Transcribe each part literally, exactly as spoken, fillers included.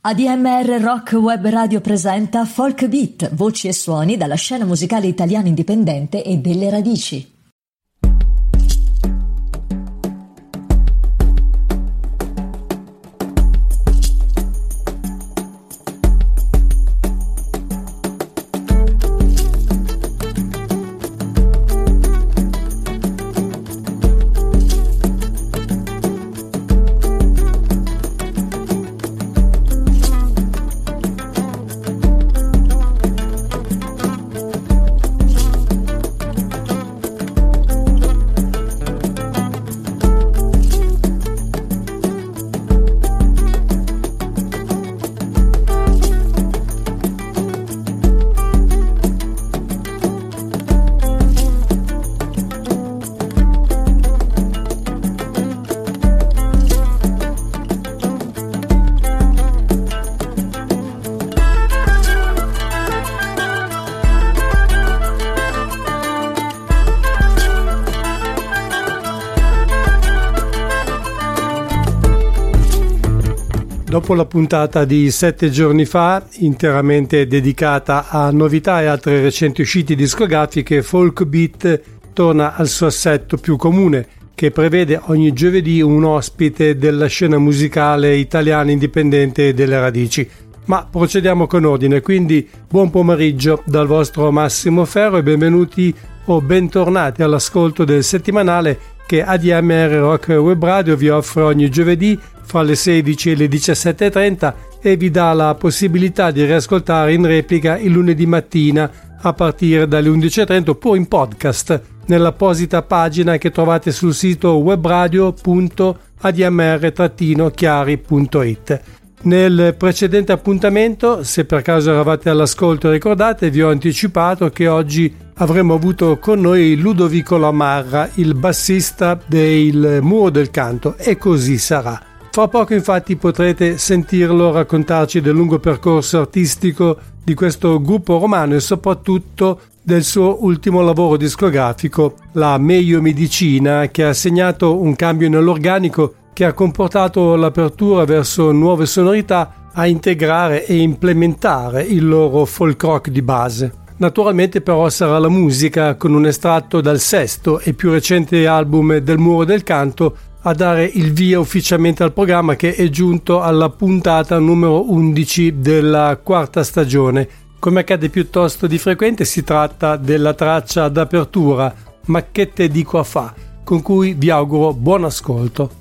A D M R Rock Web Radio presenta Folk Beat, voci e suoni dalla scena musicale italiana indipendente e delle radici. Dopo la puntata di sette giorni fa, interamente dedicata a novità e altre recenti uscite discografiche, Folk Beat torna al suo assetto più comune, che prevede ogni giovedì un ospite della scena musicale italiana indipendente e delle radici. Ma procediamo con ordine, quindi buon pomeriggio dal vostro Massimo Ferro e benvenuti o bentornati all'ascolto del settimanale che A D M R Rock Web Radio vi offre ogni giovedì fra le sedici e le diciassette e trenta e vi dà la possibilità di riascoltare in replica il lunedì mattina a partire dalle undici e trenta oppure in podcast nell'apposita pagina che trovate sul sito webradio punto a d m r chiari punto it. Nel precedente appuntamento, se per caso eravate all'ascolto ricordate, vi ho anticipato che oggi avremmo avuto con noi Ludovico Lamarra, il bassista del Muro del Canto, e così sarà. Fra poco infatti potrete sentirlo raccontarci del lungo percorso artistico di questo gruppo romano e soprattutto del suo ultimo lavoro discografico, la Meglio Medicina, che ha segnato un cambio nell'organico che ha comportato l'apertura verso nuove sonorità a integrare e implementare il loro folk rock di base. Naturalmente però sarà la musica, con un estratto dal sesto e più recente album del Muro del Canto, a dare il via ufficialmente al programma, che è giunto alla puntata numero undici della quarta stagione. Come accade piuttosto di frequente, si tratta della traccia d'apertura, Ma che te dico a fa, con cui vi auguro buon ascolto.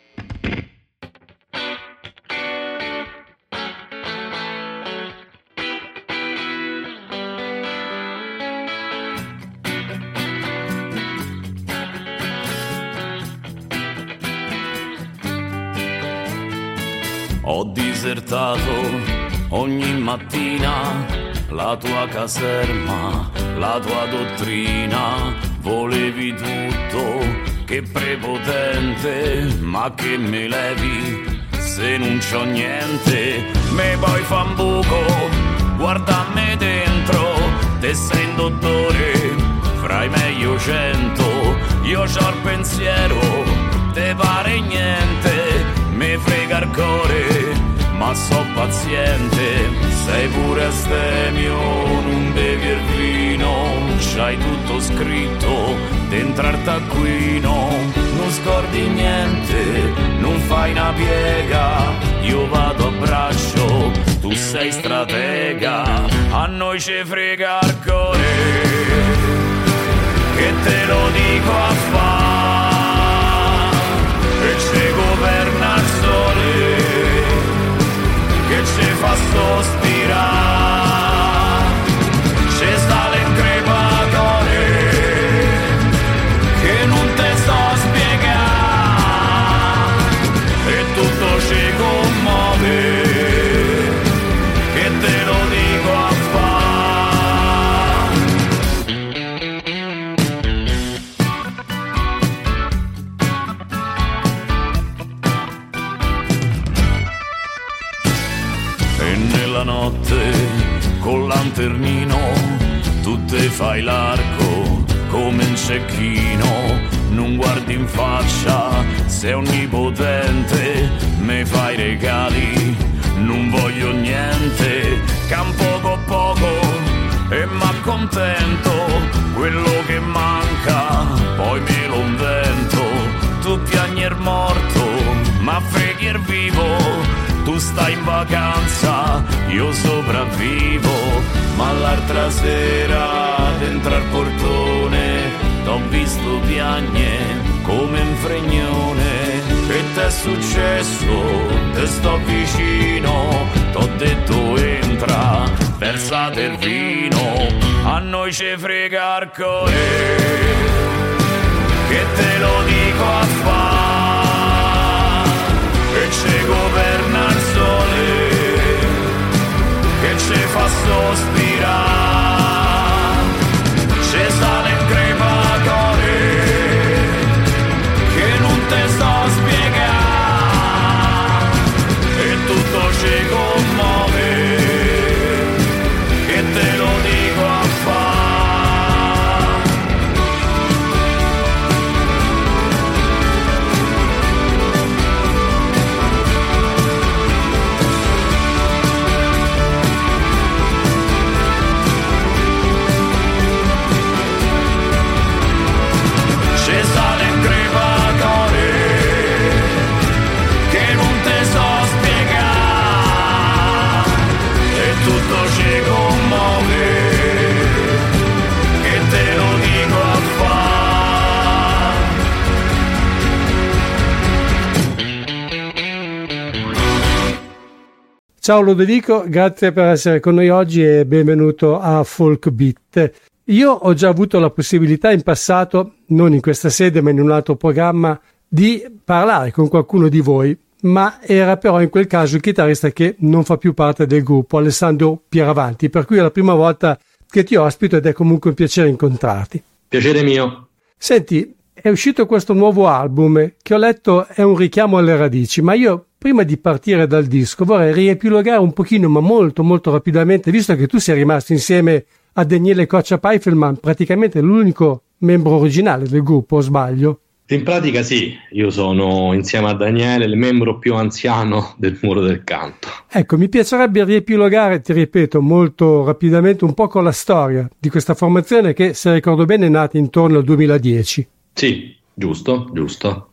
Ho disertato ogni mattina la tua caserma, la tua dottrina, volevi tutto, che prepotente, ma che me levi se non c'ho niente, me poi fa un buco, guarda me dentro, te sei un dottore, fra i meglio cento, io c'ho il pensiero, te pare niente, me frega il cuore, ma so paziente, sei pure astemio, non bevi il vino, c'hai tutto scritto dentro al taccuino, non scordi niente, non fai una piega, io vado a braccio, tu sei stratega, a noi ci frega il cuore, che te lo dico a fa, e ci governa il sole, che ci fa sospirare, ci sale in crepatore, che non te so spiegare, e tutto ci commuove, che te lo dico a notte col lanternino tu te fai l'arco come un cecchino, non guardi in faccia, sei onnipotente, me fai regali, non voglio contento, quello che manca poi me lo invento. Tu piagni il morto, ma freghi il vivo. Tu stai in vacanza, io sopravvivo. Ma l'altra sera dentro al portone t'ho visto piagne come un fregnone. Che t'è successo? Te sto vicino. T'ho detto entra, versate il vino. A noi ci frega il cuore, che te lo dico a fa. E ci governa il sole, che ci fa sospirare. Ci sale in crepacore, che non te sto spiegare. E tutto ci commuove, che te lo dico a fa. Ciao Ludovico, grazie per essere con noi oggi e benvenuto a Folk Beat. Io ho già avuto la possibilità in passato, non in questa sede ma in un altro programma, di parlare con qualcuno di voi, ma era però in quel caso il chitarrista che non fa più parte del gruppo, Alessandro Pieravanti, per cui è la prima volta che ti ospito ed è comunque un piacere incontrarti. Piacere mio. Senti, è uscito questo nuovo album che ho letto è un richiamo alle radici, ma io prima di partire dal disco vorrei riepilogare un pochino, ma molto molto rapidamente, visto che tu sei rimasto insieme a Daniele Coccia-Peifelman, praticamente l'unico membro originale del gruppo, o sbaglio? In pratica sì, io sono insieme a Daniele il membro più anziano del Muro del Canto. Ecco, mi piacerebbe riepilogare, ti ripeto, molto rapidamente un po' con la storia di questa formazione che, se ricordo bene, è nata intorno al duemiladieci. Sì, giusto, giusto.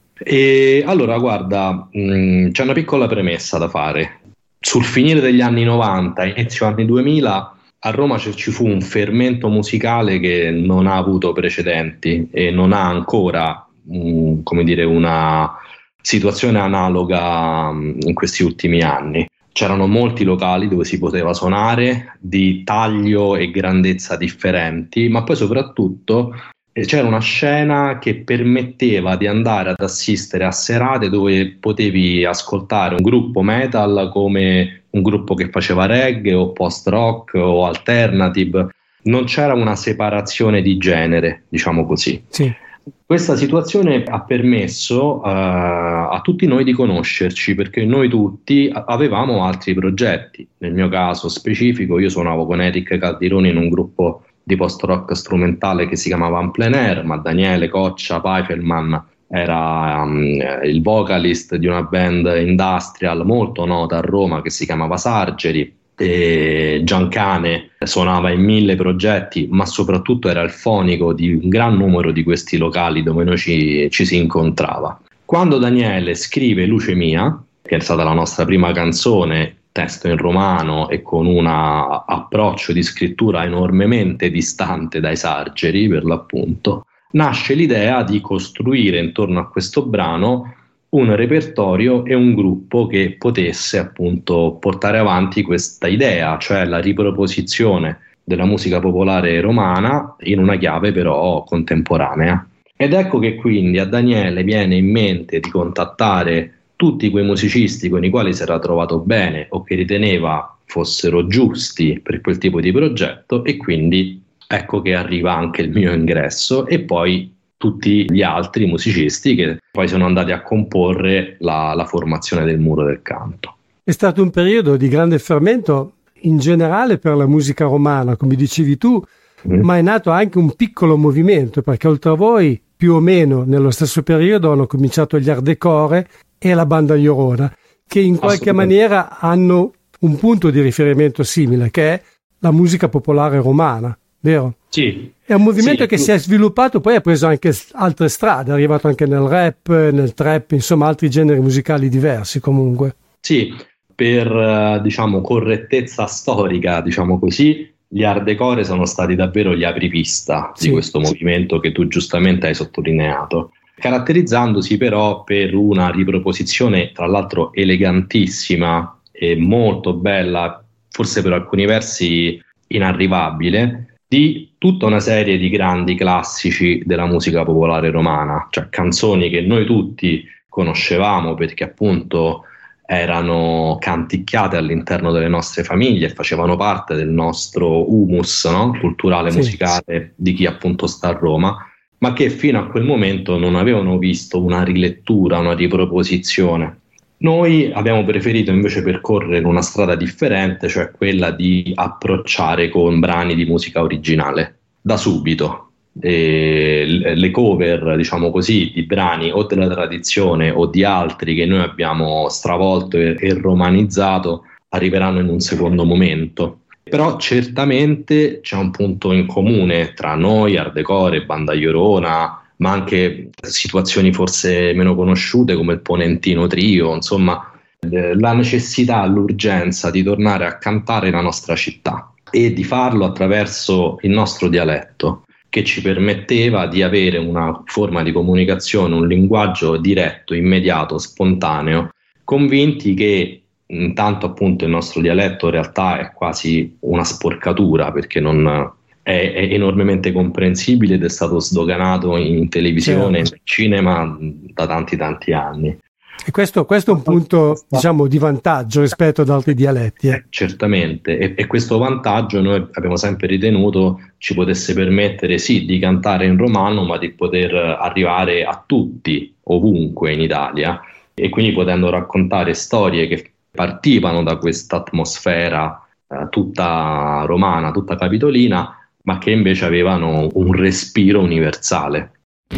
E allora guarda, mh, c'è una piccola premessa da fare. Sul finire degli anni novanta, inizio anni duemila, a Roma ci fu un fermento musicale che non ha avuto precedenti e non ha ancora mh, come dire, una situazione analoga mh, in questi ultimi anni. C'erano molti locali dove si poteva suonare di taglio e grandezza differenti, ma poi soprattutto c'era una scena che permetteva di andare ad assistere a serate dove potevi ascoltare un gruppo metal come un gruppo che faceva reggae o post rock o alternative. Non c'era una separazione di genere, diciamo così. Sì. Questa situazione ha permesso uh, a tutti noi di conoscerci, perché noi tutti avevamo altri progetti. Nel mio caso specifico io suonavo con Eric Caldironi in un gruppo di post-rock strumentale che si chiamava En Plein Air, ma Daniele Coccia-Peifelman era um, il vocalist di una band industrial molto nota a Roma che si chiamava Sargeri, e Giancane suonava in mille progetti, ma soprattutto era il fonico di un gran numero di questi locali dove noi ci, ci si incontrava. Quando Daniele scrive Luce Mia, che è stata la nostra prima canzone, testo in romano e con un approccio di scrittura enormemente distante dai Sargeri, per l'appunto, nasce l'idea di costruire intorno a questo brano un repertorio e un gruppo che potesse appunto portare avanti questa idea, cioè la riproposizione della musica popolare romana in una chiave però contemporanea. Ed ecco che quindi a Daniele viene in mente di contattare tutti quei musicisti con i quali si era trovato bene o che riteneva fossero giusti per quel tipo di progetto, e quindi ecco che arriva anche il mio ingresso e poi tutti gli altri musicisti che poi sono andati a comporre la, la formazione del Muro del Canto. È stato un periodo di grande fermento in generale per la musica romana, come dicevi tu, mm. ma è nato anche un piccolo movimento, perché oltre a voi, più o meno nello stesso periodo, hanno cominciato gli Art Decore e la Banda Llorona, che in qualche maniera hanno un punto di riferimento simile, che è la musica popolare romana. vero? Sì. È un movimento sì, che tu... si è sviluppato, poi ha preso anche altre strade, è arrivato anche nel rap, nel trap, insomma altri generi musicali diversi comunque. Sì, per diciamo correttezza storica, diciamo così, gli hardcore sono stati davvero gli apripista sì. di questo movimento che tu giustamente hai sottolineato, caratterizzandosi però per una riproposizione tra l'altro elegantissima e molto bella, forse per alcuni versi inarrivabile, di tutta una serie di grandi classici della musica popolare romana, cioè canzoni che noi tutti conoscevamo perché appunto erano canticchiate all'interno delle nostre famiglie e facevano parte del nostro humus, no? culturale, sì, musicale sì. di chi appunto sta a Roma, ma che fino a quel momento non avevano visto una rilettura, una riproposizione. Noi abbiamo preferito invece percorrere una strada differente, cioè quella di approcciare con brani di musica originale da subito. E le cover, diciamo così, di brani o della tradizione o di altri che noi abbiamo stravolto e, e romanizzato arriveranno in un secondo momento. Però certamente c'è un punto in comune tra noi, hardcore, Banda Llorona, ma anche situazioni forse meno conosciute come il Ponentino Trio, insomma la necessità, l'urgenza di tornare a cantare la nostra città e di farlo attraverso il nostro dialetto, che ci permetteva di avere una forma di comunicazione, un linguaggio diretto, immediato, spontaneo, convinti che intanto appunto il nostro dialetto in realtà è quasi una sporcatura perché non è, è enormemente comprensibile ed è stato sdoganato in televisione, certo, in cinema da tanti tanti anni. E questo, questo è un punto, diciamo, di vantaggio rispetto ad altri dialetti. Eh. Certamente, e, e questo vantaggio noi abbiamo sempre ritenuto ci potesse permettere sì di cantare in romano, ma di poter arrivare a tutti, ovunque in Italia, e quindi potendo raccontare storie che partivano da questa atmosfera eh, tutta romana, tutta capitolina, ma che invece avevano un respiro universale.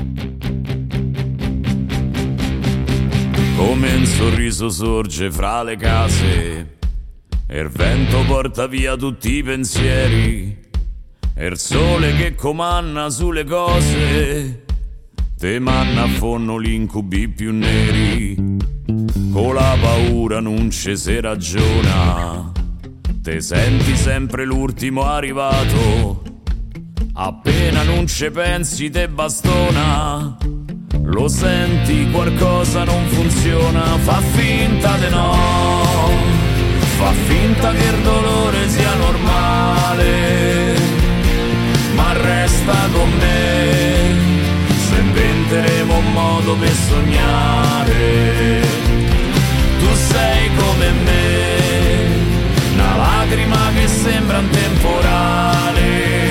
Come un sorriso sorge fra le case, e il vento porta via tutti i pensieri, e il sole che comanna sulle cose, te manna a fondo gli incubi più neri, con la paura non ci si ragiona, te senti sempre l'ultimo arrivato, appena non ci pensi te bastona. Lo senti, qualcosa non funziona, fa finta di no, fa finta che il dolore sia normale, ma resta con me, se inventeremo un modo per sognare. Tu sei come me, una lacrima che sembra un temporale,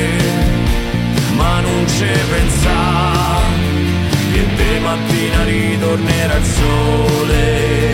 ma non ci pensare che de mattina ritornerà il sole.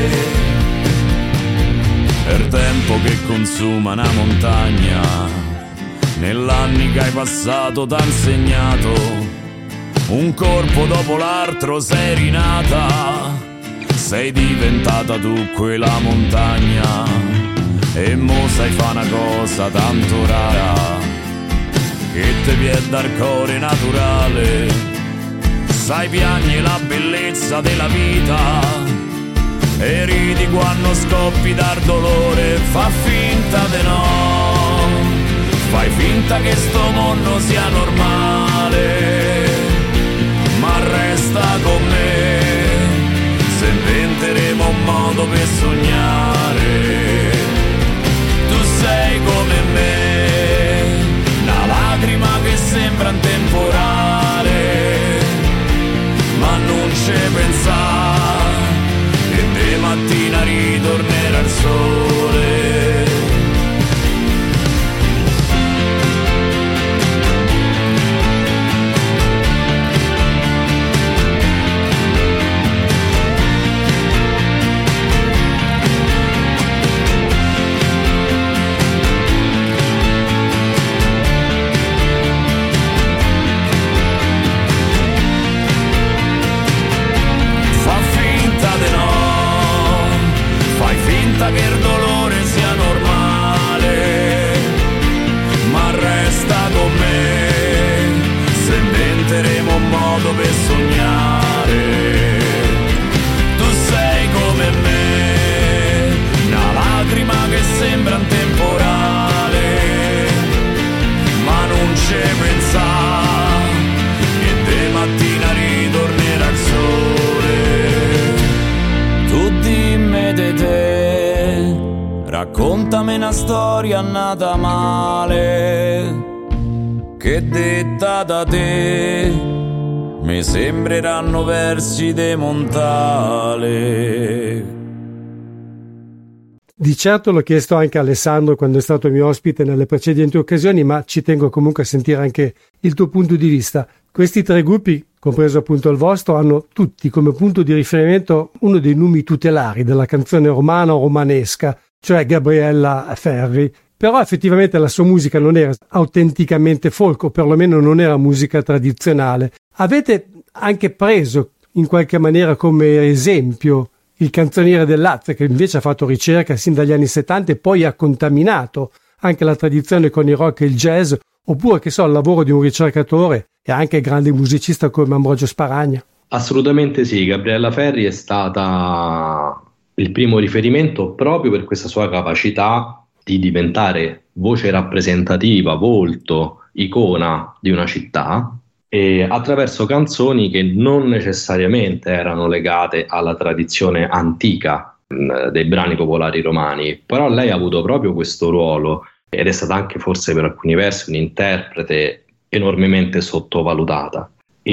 Il tempo che consuma una montagna, nell'anni che hai passato t'ha insegnato, un corpo dopo l'altro sei rinata, sei diventata tu quella montagna, e mo sai fa una cosa tanto rara, che te viene dal cuore naturale. Sai piagni la bellezza della vita e ridi quando scoppi dal dolore, fa finta di no, fai finta che sto mondo sia normale, ma resta con me, se inventeremo un modo per sognare. Tu sei come me, una lacrima che sembra un temporale, ma non ci pensare che de mattina ritornerà il sole. Contami una storia nata male, che detta da te mi sembreranno versi de Montale. Di certo l'ho chiesto anche a Alessandro quando è stato mio ospite nelle precedenti occasioni, ma ci tengo comunque a sentire anche il tuo punto di vista. Questi tre gruppi, compreso appunto il vostro, hanno tutti come punto di riferimento uno dei numi tutelari della canzone romana o romanesca, cioè Gabriella Ferri. Però effettivamente la sua musica non era autenticamente folk, o perlomeno non era musica tradizionale. Avete anche preso in qualche maniera come esempio il canzoniere del Lazio, che invece ha fatto ricerca sin dagli anni settanta e poi ha contaminato anche la tradizione con il rock e il jazz, oppure che so, il lavoro di un ricercatore e anche grande musicista come Ambrogio Sparagna? Assolutamente sì, Gabriella Ferri è stata il primo riferimento proprio per questa sua capacità di diventare voce rappresentativa, volto, icona di una città, e attraverso canzoni che non necessariamente erano legate alla tradizione antica mh, dei brani popolari romani, però lei ha avuto proprio questo ruolo ed è stata anche forse per alcuni versi un'interprete enormemente sottovalutata.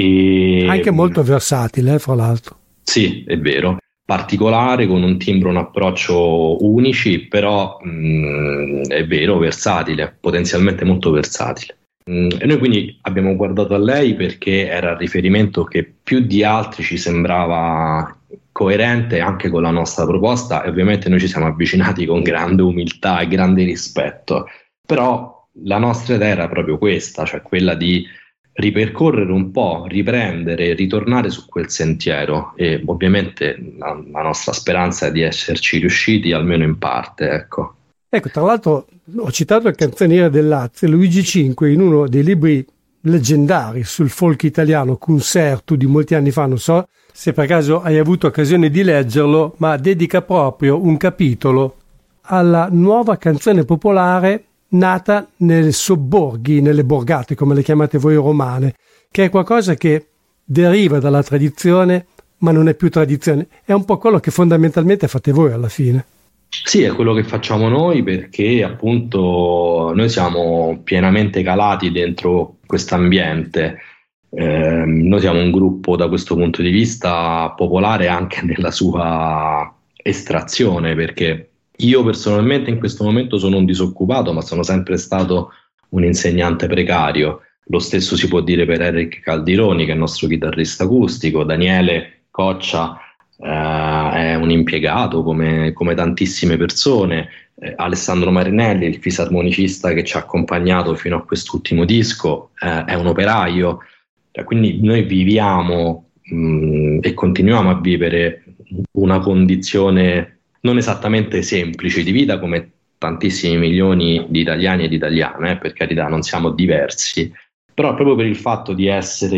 E anche molto versatile, eh, fra l'altro. Sì, è vero, particolare, con un timbro, un approccio unici, però mh, è vero, versatile, potenzialmente molto versatile. E noi quindi abbiamo guardato a lei perché era il riferimento che più di altri ci sembrava coerente anche con la nostra proposta, e ovviamente noi ci siamo avvicinati con grande umiltà e grande rispetto, però la nostra idea era proprio questa, cioè quella di ripercorrere un po', riprendere, ritornare su quel sentiero, e ovviamente la, la nostra speranza è di esserci riusciti almeno in parte, ecco. Ecco, tra l'altro ho citato il canzoniere del Lazio, Luigi Cinque, in uno dei libri leggendari sul folk italiano, Concerto, di molti anni fa, non so se per caso hai avuto occasione di leggerlo, ma dedica proprio un capitolo alla nuova canzone popolare nata nei sobborghi, nelle borgate, come le chiamate voi romane, che è qualcosa che deriva dalla tradizione, ma non è più tradizione. È un po' quello che fondamentalmente fate voi alla fine. Sì, è quello che facciamo noi, perché appunto noi siamo pienamente calati dentro quest'ambiente. Eh, noi siamo un gruppo da questo punto di vista popolare anche nella sua estrazione, perché io personalmente in questo momento sono un disoccupato, ma sono sempre stato un insegnante precario. Lo stesso si può dire per Eric Caldironi, che è il nostro chitarrista acustico. Daniele Coccia Uh, è un impiegato come, come tantissime persone. eh, Alessandro Marinelli, il fisarmonicista che ci ha accompagnato fino a quest'ultimo disco, eh, è un operaio. eh, quindi noi viviamo mh, e continuiamo a vivere una condizione non esattamente semplice di vita come tantissimi milioni di italiani e di italiane, eh, per carità, non siamo diversi, però proprio per il fatto di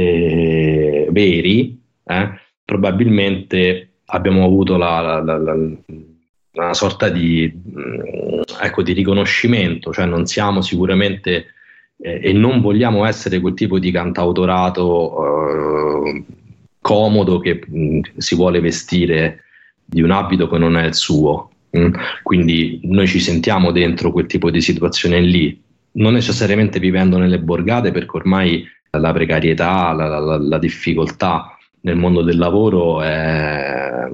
essere veri, eh, probabilmente abbiamo avuto la, la, la, una sorta di, ecco, di riconoscimento, cioè non siamo sicuramente eh, e non vogliamo essere quel tipo di cantautorato eh, comodo che mh, si vuole vestire di un abito che non è il suo. Mh? Quindi noi ci sentiamo dentro quel tipo di situazione lì, non necessariamente vivendo nelle borgate, perché ormai la precarietà, la, la, la difficoltà nel mondo del lavoro è,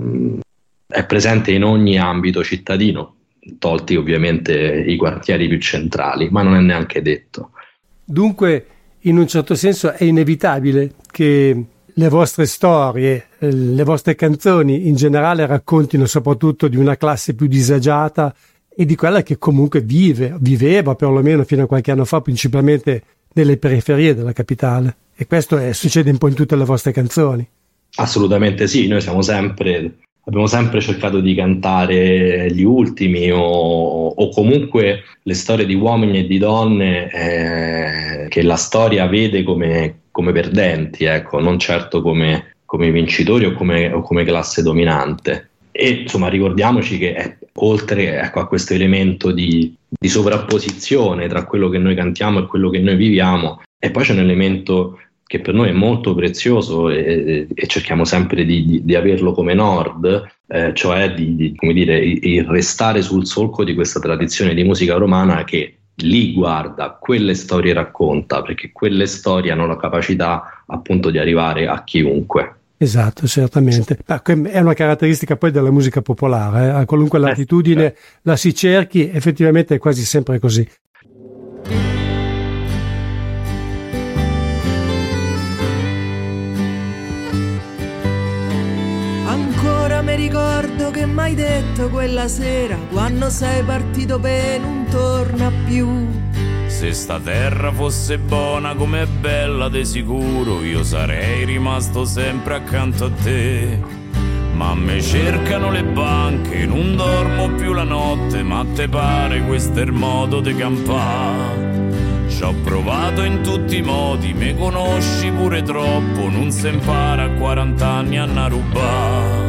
è presente in ogni ambito cittadino, tolti ovviamente i quartieri più centrali, ma non è neanche detto. Dunque, in un certo senso è inevitabile che le vostre storie, le vostre canzoni in generale raccontino soprattutto di una classe più disagiata e di quella che comunque vive, viveva perlomeno fino a qualche anno fa, principalmente nelle periferie della capitale. E questo è, succede un po' in tutte le vostre canzoni. Assolutamente sì, noi siamo sempre, abbiamo sempre cercato di cantare gli ultimi o, o comunque le storie di uomini e di donne eh, che la storia vede come, come perdenti, ecco, non certo come, come vincitori o come, o come classe dominante. E insomma ricordiamoci che è, oltre ecco, a questo elemento di, di sovrapposizione tra quello che noi cantiamo e quello che noi viviamo, e poi c'è un elemento che per noi è molto prezioso e, e cerchiamo sempre di, di, di averlo come nord, eh, cioè di, di come dire, il restare sul solco di questa tradizione di musica romana che lì guarda, quelle storie racconta, perché quelle storie hanno la capacità appunto di arrivare a chiunque. Esatto, certamente. È una caratteristica poi della musica popolare, eh? A qualunque latitudine eh, la si cerchi, effettivamente è quasi sempre così. Ancora mi ricordo che m'hai detto quella sera, quando sei partito per non torna più. Se sta terra fosse buona come è bella, de sicuro io sarei rimasto sempre accanto a te. Ma me cercano le banche, non dormo più la notte, ma te pare questo è il modo di campare? Ci ho provato in tutti i modi, me conosci pure troppo, non si impara a quaranta anni a na rubare.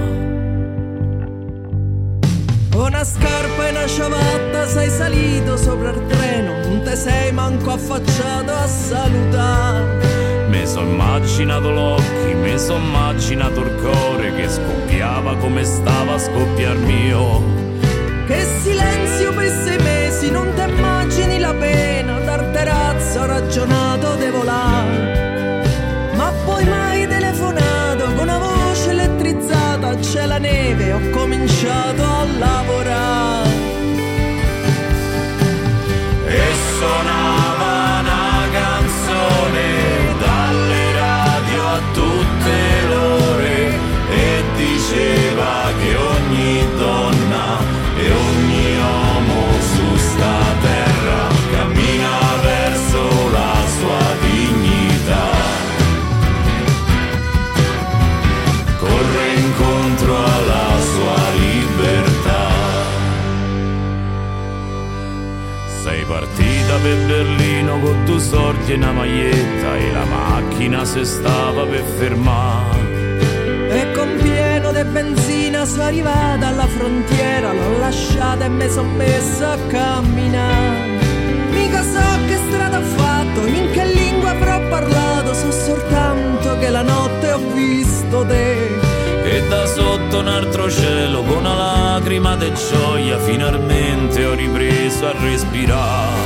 Una scarpa e una ciabatta sei salito sopra il treno, non te sei manco affacciato a salutare. Me so immaginato l'occhio, me so immaginato il cuore che scoppiava come stava a scoppiar mio. Che silenzio per sei mesi, non te immagini la pena, dal terrazzo ho ragionato de volare. Ma poi mai telefonato con una voce elettrizzata, c'è la neve, ho cominciato a lavorare. E suonava una canzone dalle radio a tutte l'ore e diceva che ogni donna e ogni uomo su sta terra cammina verso la sua dignità, corre incontro alla sua libertà. Sei partita per Berlino con due soldi e una maglietta e la macchina se stava per fermare. E con pieno di benzina sono arrivata alla frontiera, l'ho lasciata e mi son messa a camminare. Mica so che strada ho fatto, in che lingua avrò parlato, so soltanto che la notte ho visto te. E da sotto un altro cielo con una lacrima di gioia finalmente ho ripreso a respirare.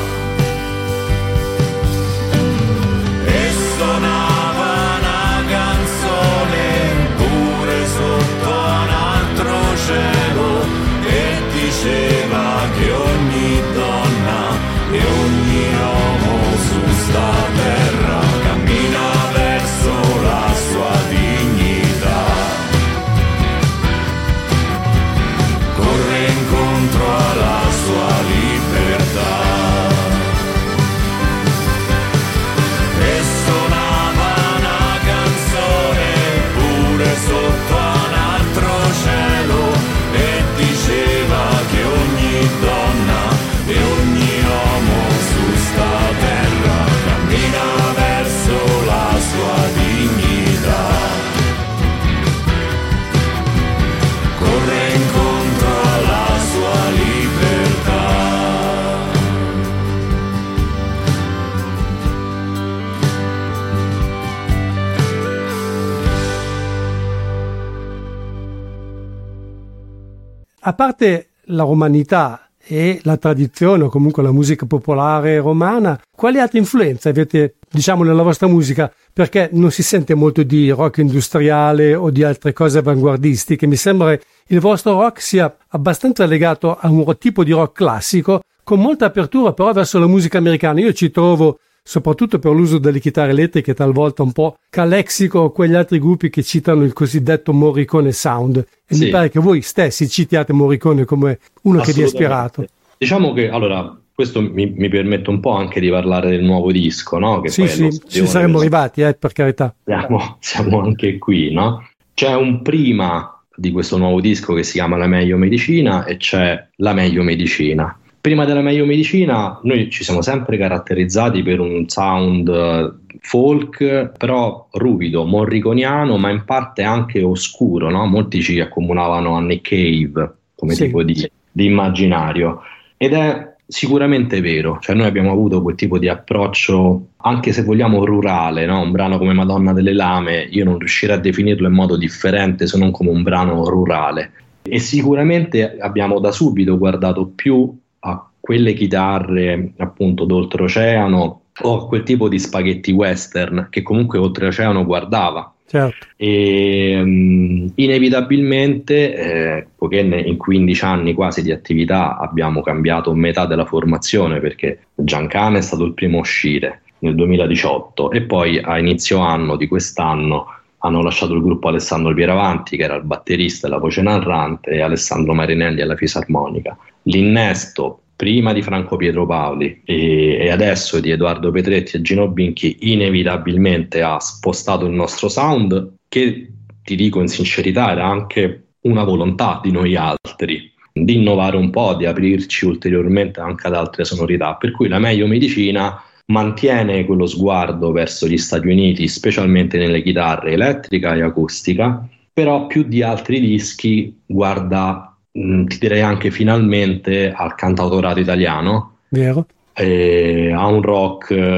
E suonava una canzone pure sotto un altro cielo e diceva che ogni donna e ogni uomo su sta terra cammina verso la sua dignità, corre incontro alla sua libertà. E suonava una canzone pure sotto un altro cielo e diceva che ogni donna e ogni uomo su sta terra cammina verso la sua dignità, corre incontro alla sua libertà. A parte la romanità e la tradizione o comunque la musica popolare romana, quali altre influenze avete, diciamo, nella vostra musica? Perché non si sente molto di rock industriale o di altre cose avanguardistiche. Mi sembra che il vostro rock sia abbastanza legato a un tipo di rock classico, con molta apertura però verso la musica americana. Io ci trovo, soprattutto per l'uso delle chitarre elettriche, talvolta un po' Calexico o quegli altri gruppi che citano il cosiddetto Morricone sound. E sì, mi pare che voi stessi citiate Morricone come uno che vi ha ispirato. Diciamo che, allora, questo mi, mi permette un po' anche di parlare del nuovo disco, no? Che sì, poi sì, ci saremmo arrivati, eh, per carità. Siamo, siamo anche qui, no? C'è un prima di questo nuovo disco che si chiama La Meglio Medicina e c'è La Meglio Medicina. Prima della Meglio Medicina noi ci siamo sempre caratterizzati per un sound folk, però ruvido, morriconiano, ma in parte anche oscuro, no? Molti ci accomunavano a Nick Cave come sì, tipo di, di immaginario. Ed è sicuramente vero, cioè noi abbiamo avuto quel tipo di approccio, anche se vogliamo rurale, no? Un brano come Madonna delle Lame, io non riuscirei a definirlo in modo differente se non come un brano rurale, e sicuramente abbiamo da subito guardato più a quelle chitarre appunto d'oltreoceano o a quel tipo di spaghetti western che comunque oltreoceano guardava. Certo. E um, inevitabilmente, eh, poiché in quindici anni quasi di attività abbiamo cambiato metà della formazione, perché Giancana è stato il primo a uscire nel duemiladiciotto e poi a inizio anno di quest'anno hanno lasciato il gruppo Alessandro Pieravanti, che era il batterista e la voce narrante, e Alessandro Marinelli alla fisarmonica. L'innesto prima di Franco Pietro Paoli e, e adesso di Edoardo Petretti e Gino Binchi inevitabilmente ha spostato il nostro sound, che ti dico in sincerità era anche una volontà di noi altri di innovare un po', di aprirci ulteriormente anche ad altre sonorità, per cui la Meglio Medicina mantiene quello sguardo verso gli Stati Uniti, specialmente nelle chitarre elettrica e acustica, però più di altri dischi guarda, ti direi anche finalmente, al cantautorato italiano. Vero. E a un rock eh,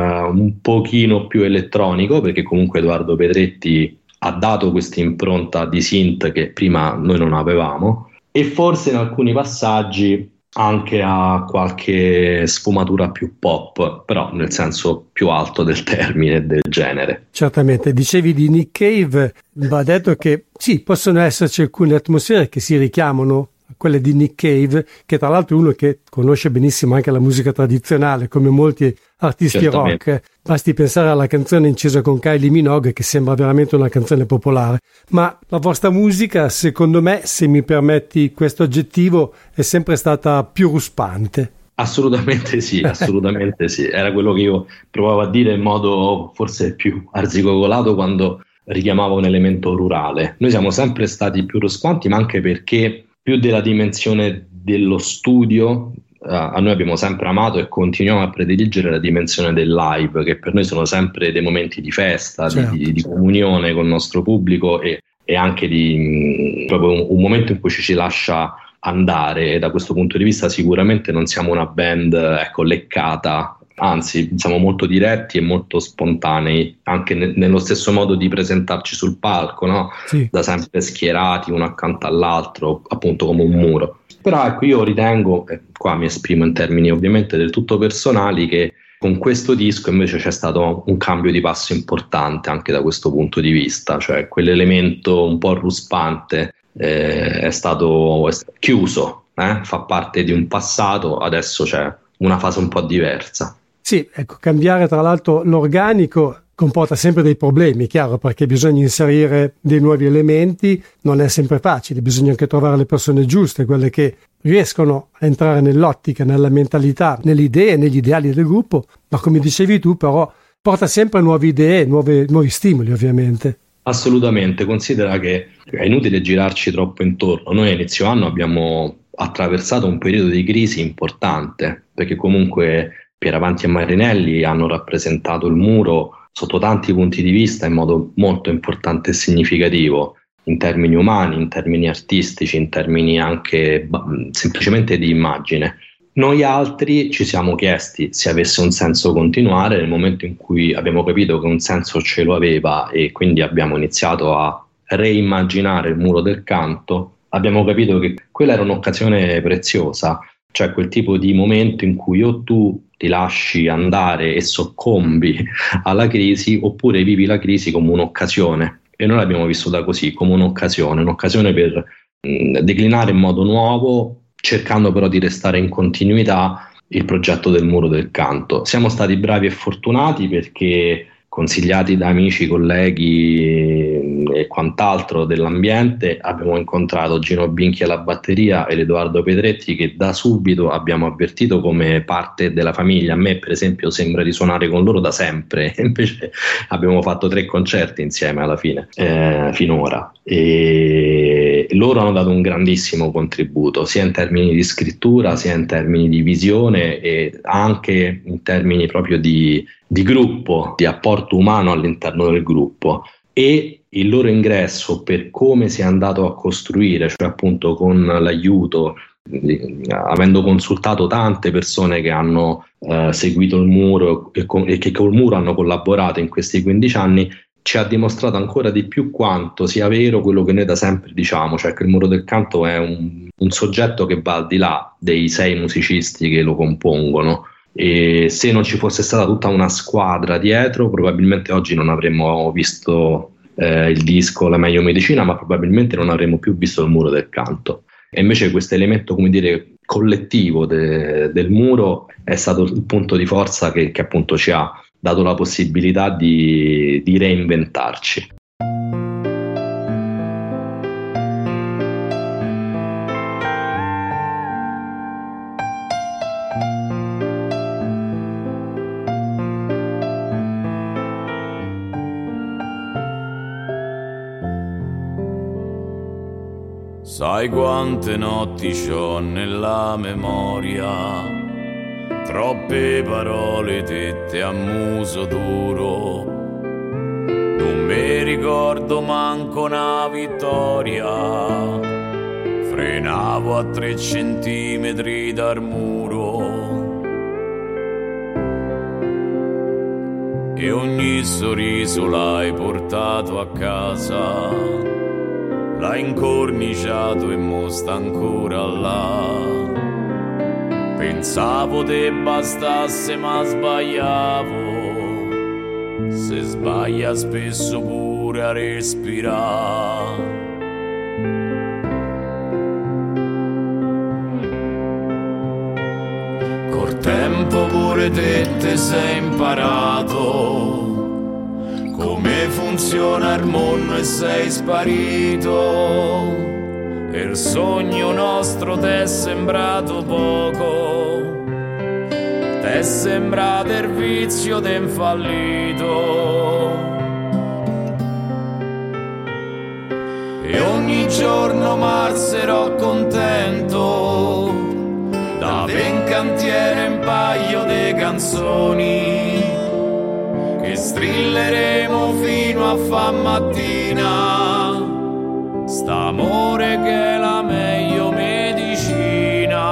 un pochino più elettronico, perché comunque Edoardo Petretti ha dato questa impronta di synth che prima noi non avevamo, e forse in alcuni passaggi anche a qualche sfumatura più pop, però nel senso più alto del termine e del genere. Certamente. Dicevi di Nick Cave, va detto che sì, possono esserci alcune atmosfere che si richiamano a quelle di Nick Cave, che tra l'altro è uno che conosce benissimo anche la musica tradizionale, come molti artisti Certamente. rock. Basti pensare alla canzone incisa con Kylie Minogue, che sembra veramente una canzone popolare. Ma la vostra musica, secondo me, se mi permetti questo aggettivo, è sempre stata più ruspante. Assolutamente sì, assolutamente sì. Era quello che io provavo a dire in modo forse più arzigogolato quando richiamavo un elemento rurale. Noi siamo sempre stati più ruspanti, ma anche perché più della dimensione dello studio, uh, a noi abbiamo sempre amato e continuiamo a prediligere la dimensione del live, che per noi sono sempre dei momenti di festa, certo. di, di comunione con il nostro pubblico e, e anche di mh, proprio un, un momento in cui ci si lascia andare, e da questo punto di vista sicuramente non siamo una band ecco leccata, anzi siamo molto diretti e molto spontanei anche ne- nello stesso modo di presentarci sul palco, no? Sì. Da sempre schierati uno accanto all'altro, appunto come un muro. Però ecco, io ritengo, e qua mi esprimo in termini ovviamente del tutto personali, che con questo disco invece c'è stato un cambio di passo importante anche da questo punto di vista, cioè quell'elemento un po' ruspante eh, è stato è stato chiuso, eh? Fa parte di un passato, adesso c'è una fase un po' diversa. Sì, ecco, cambiare tra l'altro l'organico comporta sempre dei problemi, chiaro, perché bisogna inserire dei nuovi elementi, non è sempre facile, bisogna anche trovare le persone giuste, quelle che riescono a entrare nell'ottica, nella mentalità, nelle idee, negli ideali del gruppo, ma come dicevi tu però porta sempre nuove idee, nuove, nuovi stimoli ovviamente. Assolutamente, considera che è inutile girarci troppo intorno. Noi a inizio anno abbiamo attraversato un periodo di crisi importante, perché comunque Pieravanti e Marinelli hanno rappresentato il muro sotto tanti punti di vista in modo molto importante e significativo, in termini umani, in termini artistici, in termini anche b- semplicemente di immagine. Noi altri ci siamo chiesti se avesse un senso continuare. Nel momento in cui abbiamo capito che un senso ce lo aveva e quindi abbiamo iniziato a reimmaginare il muro del canto, abbiamo capito che quella era un'occasione preziosa, cioè quel tipo di momento in cui o tu ti lasci andare e soccombi alla crisi, oppure vivi la crisi come un'occasione. E noi l'abbiamo vissuta così, come un'occasione, un'occasione per mh, declinare in modo nuovo, cercando però di restare in continuità il progetto del muro del canto. Siamo stati bravi e fortunati perché, consigliati da amici, colleghi e quant'altro dell'ambiente, abbiamo incontrato Gino Binchi alla batteria e Edoardo Petretti, che da subito abbiamo avvertito come parte della famiglia. A me per esempio sembra di suonare con loro da sempre, invece abbiamo fatto tre concerti insieme alla fine, eh, finora, e loro hanno dato un grandissimo contributo sia in termini di scrittura, sia in termini di visione e anche in termini proprio di di gruppo, di apporto umano all'interno del gruppo, e il loro ingresso per come si è andato a costruire, cioè appunto con l'aiuto avendo consultato tante persone che hanno eh, seguito il muro e, con, e che col muro hanno collaborato in questi quindici anni, ci ha dimostrato ancora di più quanto sia vero quello che noi da sempre diciamo, cioè che il Muro del Canto è un, un soggetto che va al di là dei sei musicisti che lo compongono, e se non ci fosse stata tutta una squadra dietro probabilmente oggi non avremmo visto eh, il disco La Meglio Medicina, ma probabilmente non avremmo più visto il Muro del Canto. E invece questo elemento, come dire, collettivo de, del muro è stato il punto di forza che, che appunto ci ha dato la possibilità di, di reinventarci. Sai quante notti c'ho nella memoria, troppe parole dette a muso duro, non mi ricordo manco una vittoria, frenavo a tre centimetri dal muro e ogni sorriso l'hai portato a casa, l'hai incorniciato e mo sta ancora là. Pensavo te bastasse ma sbagliavo, se sbaglia spesso pure a respirare. Col tempo pure te te sei imparato come funziona il mondo e sei sparito. E il sogno nostro t'è sembrato poco, t'è sembrato il vizio d'un fallito. E ogni giorno marserò contento d'avere in cantiere un paio di canzoni che strilleremo fino a fa mattina. St'amore che è la meglio medicina.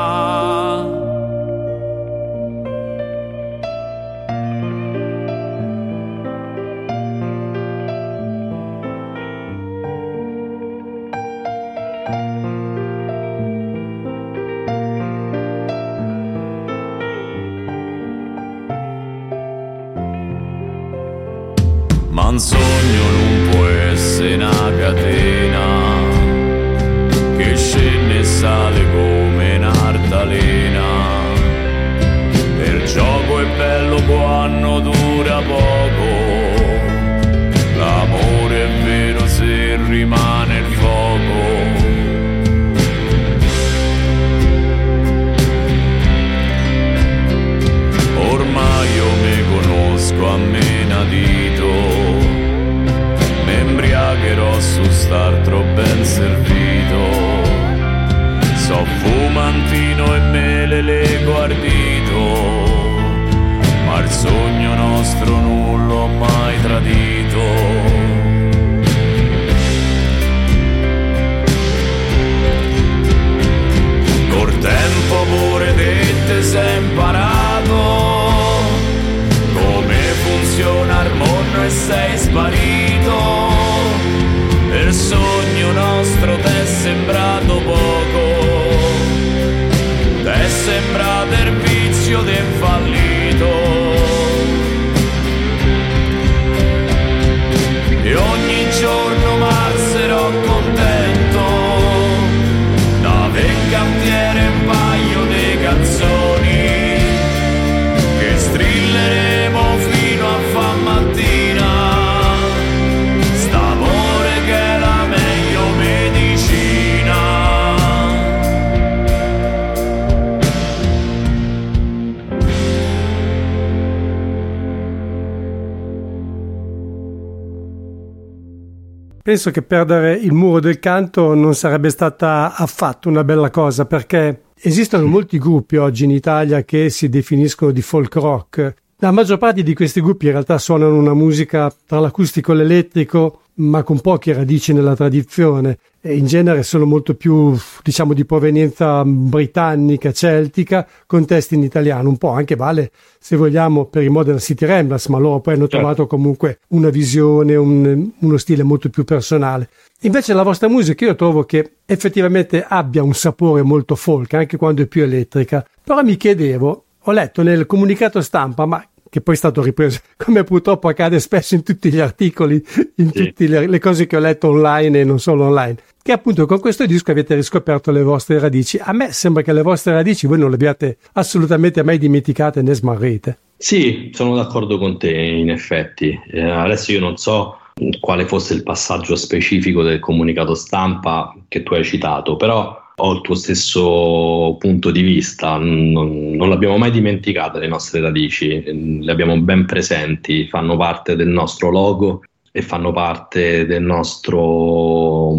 Ma un sogno non può essere una catena che scende e sale come un'altalena. Il gioco è bello quando dura poco, l'amore è vero se rimane il fuoco. Ormai io mi conosco a menadito, m'embriagherò su star troppo ben servito. So fumantino e me le lego ardito, ma il sogno nostro non l'ho mai tradito. Col tempo pure te te sei imparato come funziona il mondo e sei sparito. Il sogno nostro t'è sembrato poco, t'è sembrato il vizio del fallito. E ogni giorno marserò contento d'avere in cantiere un paio di canzoni che strilleremo fino a fa mattina. St'amore che è la meglio medicina. Penso che perdere il Muro del Canto non sarebbe stata affatto una bella cosa, perché esistono molti gruppi oggi in Italia che si definiscono di folk rock. La maggior parte di questi gruppi in realtà suonano una musica tra l'acustico e l'elettrico ma con poche radici nella tradizione, e in genere sono molto più, diciamo, di provenienza britannica, celtica, con testi in italiano. Un po' anche vale, se vogliamo, per i Modern City Ramblers, ma loro poi hanno trovato comunque una visione, un, uno stile molto più personale. Invece la vostra musica io trovo che effettivamente abbia un sapore molto folk, anche quando è più elettrica. Però mi chiedevo, ho letto nel comunicato stampa, ma che poi è stato ripreso, come purtroppo accade spesso in tutti gli articoli, in sì. tutte le, le cose che ho letto online e non solo online, che appunto con questo disco avete riscoperto le vostre radici. A me sembra che le vostre radici voi non le abbiate assolutamente mai dimenticate né smarrite. Sì, sono d'accordo con te in effetti. Eh, adesso io non so quale fosse il passaggio specifico del comunicato stampa che tu hai citato, però ho il tuo stesso punto di vista, non, non l'abbiamo mai dimenticate le nostre radici, le abbiamo ben presenti, fanno parte del nostro logo e fanno parte del nostro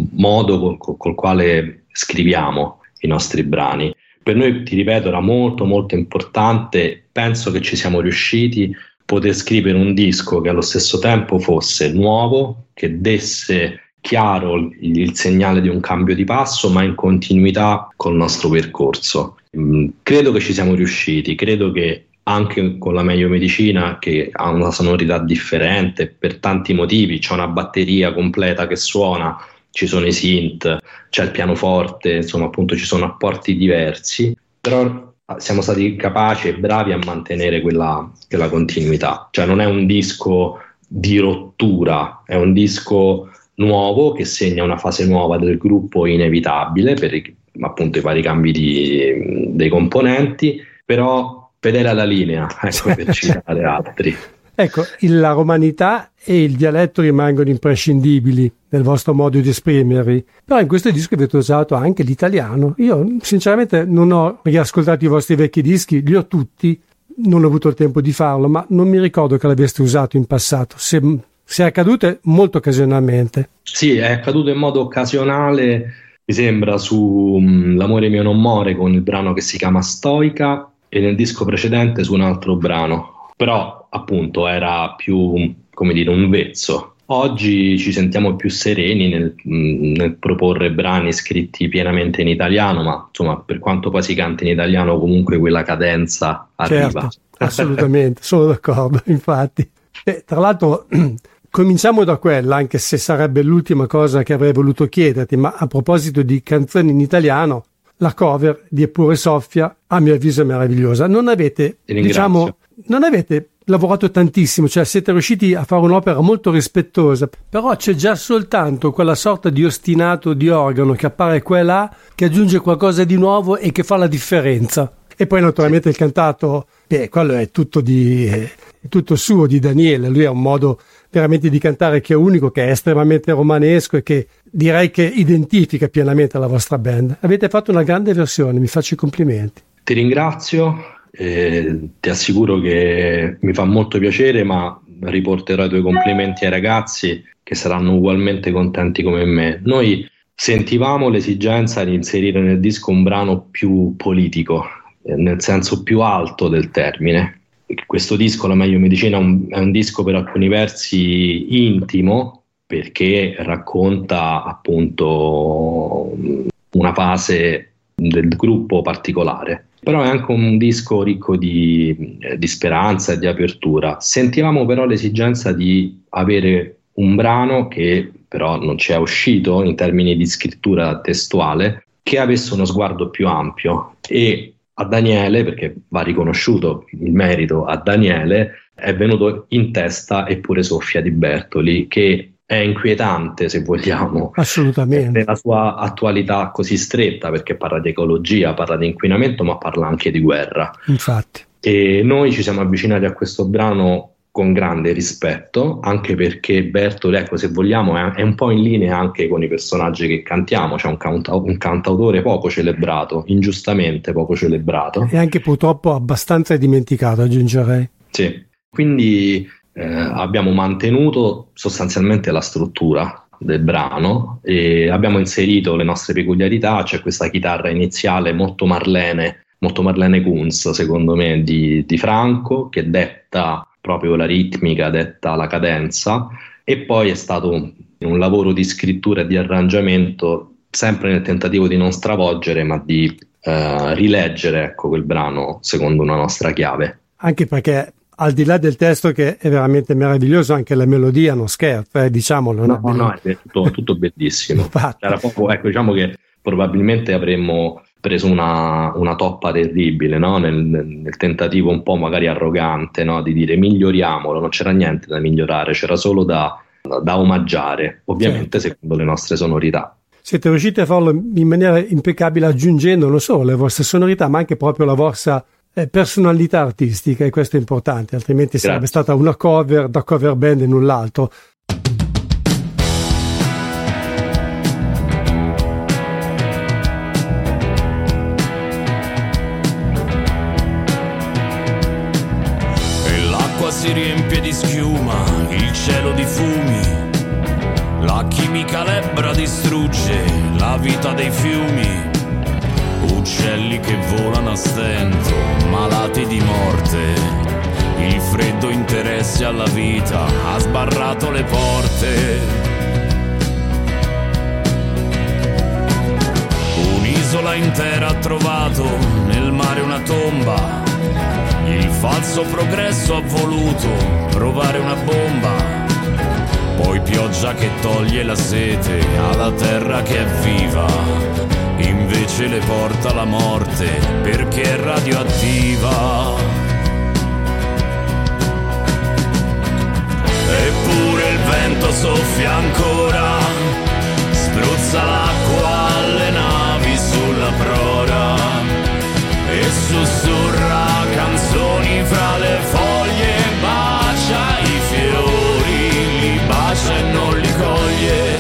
modo col, col quale scriviamo i nostri brani. Per noi, ti ripeto, era molto molto importante, penso che ci siamo riusciti a poter scrivere un disco che allo stesso tempo fosse nuovo, che desse chiaro il, il segnale di un cambio di passo, ma in continuità col nostro percorso. Mm, credo che ci siamo riusciti, credo che anche con la Meglio Medicina, che ha una sonorità differente per tanti motivi, c'è una batteria completa che suona, ci sono i synth, c'è il pianoforte, insomma appunto ci sono apporti diversi, però siamo stati capaci e bravi a mantenere quella, quella continuità. Cioè non è un disco di rottura, è un disco nuovo che segna una fase nuova del gruppo inevitabile per i, appunto i vari cambi di, dei componenti, però fedele alla linea, ecco, per citare altri. Ecco, la romanità e il dialetto rimangono imprescindibili nel vostro modo di esprimervi, però in questo disco avete usato anche l'italiano. Io sinceramente non ho riascoltato i vostri vecchi dischi, li ho tutti, non ho avuto il tempo di farlo, ma non mi ricordo che l'aveste usato in passato. Se, se è accaduto molto occasionalmente. Sì, è accaduto in modo occasionale, mi sembra, su um, L'amore mio non muore, con il brano che si chiama Stoica, e nel disco precedente su un altro brano. Però appunto era più, come dire, un vezzo. Oggi ci sentiamo più sereni nel, nel proporre brani scritti pienamente in italiano, ma insomma, per quanto poi si canta in italiano, comunque quella cadenza arriva. Certo, assolutamente, sono d'accordo, infatti. E, tra l'altro cominciamo da quella, anche se sarebbe l'ultima cosa che avrei voluto chiederti, ma a proposito di canzoni in italiano, la cover di Eppure Soffia, a mio avviso, è meravigliosa. Non avete, diciamo, non avete lavorato tantissimo, cioè siete riusciti a fare un'opera molto rispettosa, però c'è già soltanto quella sorta di ostinato di organo che appare qua e là, che aggiunge qualcosa di nuovo e che fa la differenza. E poi naturalmente il cantato, beh, quello è tutto di è tutto suo, di Daniele. Lui ha un modo veramente di cantare che è unico, che è estremamente romanesco e che direi che identifica pienamente la vostra band. Avete fatto una grande versione, mi faccio i complimenti. Ti ringrazio, eh, ti assicuro che mi fa molto piacere, ma riporterò i tuoi complimenti ai ragazzi, che saranno ugualmente contenti come me. Noi sentivamo l'esigenza di inserire nel disco un brano più politico, eh, nel senso più alto del termine. Questo disco, La Meglio Medicina, è un, è un disco per alcuni versi intimo, perché racconta appunto una fase del gruppo particolare, però è anche un disco ricco di, di speranza e di apertura. Sentivamo però l'esigenza di avere un brano che però non ci è uscito in termini di scrittura testuale, che avesse uno sguardo più ampio, e a Daniele, perché va riconosciuto il merito a Daniele, è venuto in testa Eppure Soffia di Bertoli, che è inquietante, se vogliamo, assolutamente, nella sua attualità così stretta, perché parla di ecologia, parla di inquinamento, ma parla anche di guerra. Infatti. E noi ci siamo avvicinati a questo brano con grande rispetto, anche perché Bertoli, ecco, se vogliamo, è, è un po' in linea anche con i personaggi che cantiamo. C'è un, canta- un cantautore poco celebrato, ingiustamente poco celebrato. E anche purtroppo abbastanza dimenticato, aggiungerei. Sì, quindi eh, abbiamo mantenuto sostanzialmente la struttura del brano e abbiamo inserito le nostre peculiarità. C'è questa chitarra iniziale molto Marlene, molto Marlene Kunz, secondo me, di, di Franco, che detta proprio la ritmica, detta la cadenza, e poi è stato un, un lavoro di scrittura e di arrangiamento, sempre nel tentativo di non stravolgere, ma di uh, rileggere, ecco, quel brano secondo una nostra chiave. Anche perché al di là del testo, che è veramente meraviglioso, anche la melodia non scherza, eh, diciamolo. No, no, no, è tutto, tutto bellissimo. Era proprio, ecco, diciamo che probabilmente avremmo preso una, una toppa terribile, no? nel, nel tentativo un po' magari arrogante, no? Di dire miglioriamolo. Non c'era niente da migliorare, c'era solo da, da omaggiare, ovviamente certo, secondo le nostre sonorità. Siete riusciti a farlo in maniera impeccabile, aggiungendo non solo le vostre sonorità, ma anche proprio la vostra eh, personalità artistica, e questo è importante, altrimenti Grazie. Sarebbe stata una cover da cover band e null'altro. E l'acqua si riempie di schiuma, il cielo di fumi, la chimica lebbra distrugge la vita dei fiumi, uccelli che volano a stento, malati di morte, il freddo interesse alla vita ha sbarrato le porte. Un'isola intera ha trovato nel mare una tomba, il falso progresso ha voluto provare una bomba. Poi pioggia che toglie la sete alla terra che è viva, invece le porta la morte perché è radioattiva. Eppure il vento soffia ancora, spruzza l'acqua alle navi sulla prora e sussurra canzoni fra le foglie, bacia i fiori, bacia e non li coglie.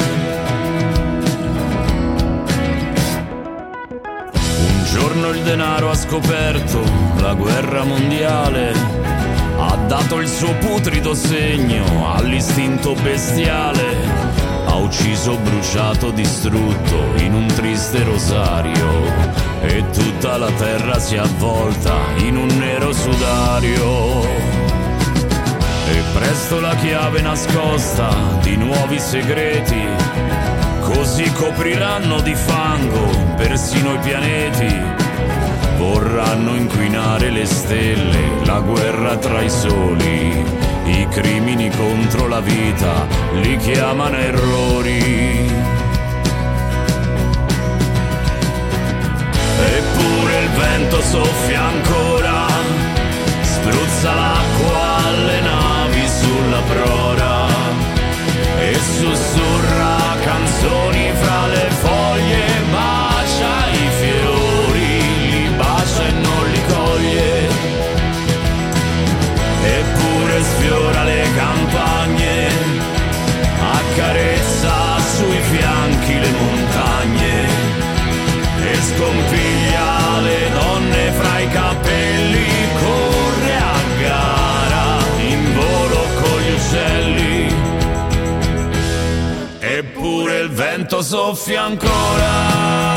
Un giorno il denaro ha scoperto la guerra mondiale, ha dato il suo putrido segno all'istinto bestiale, ha ucciso, bruciato, distrutto in un triste rosario, e tutta la terra si è avvolta in un nero sudario. E presto la chiave nascosta di nuovi segreti, così copriranno di fango persino i pianeti. Vorranno inquinare le stelle, la guerra tra i soli, i crimini contro la vita li chiamano errori. Eppure il vento soffia ancora, spruzza l'acqua alle navi sulla prora e sussurra canzoni fra le foglie, bacia i fiori, li bacia e non li coglie. Eppure sfiora le campagne, accarezza sui fianchi le montagne e scompiglia le donne fra i capelli, corre a gara in volo con gli uccelli. Eppure il vento soffia ancora.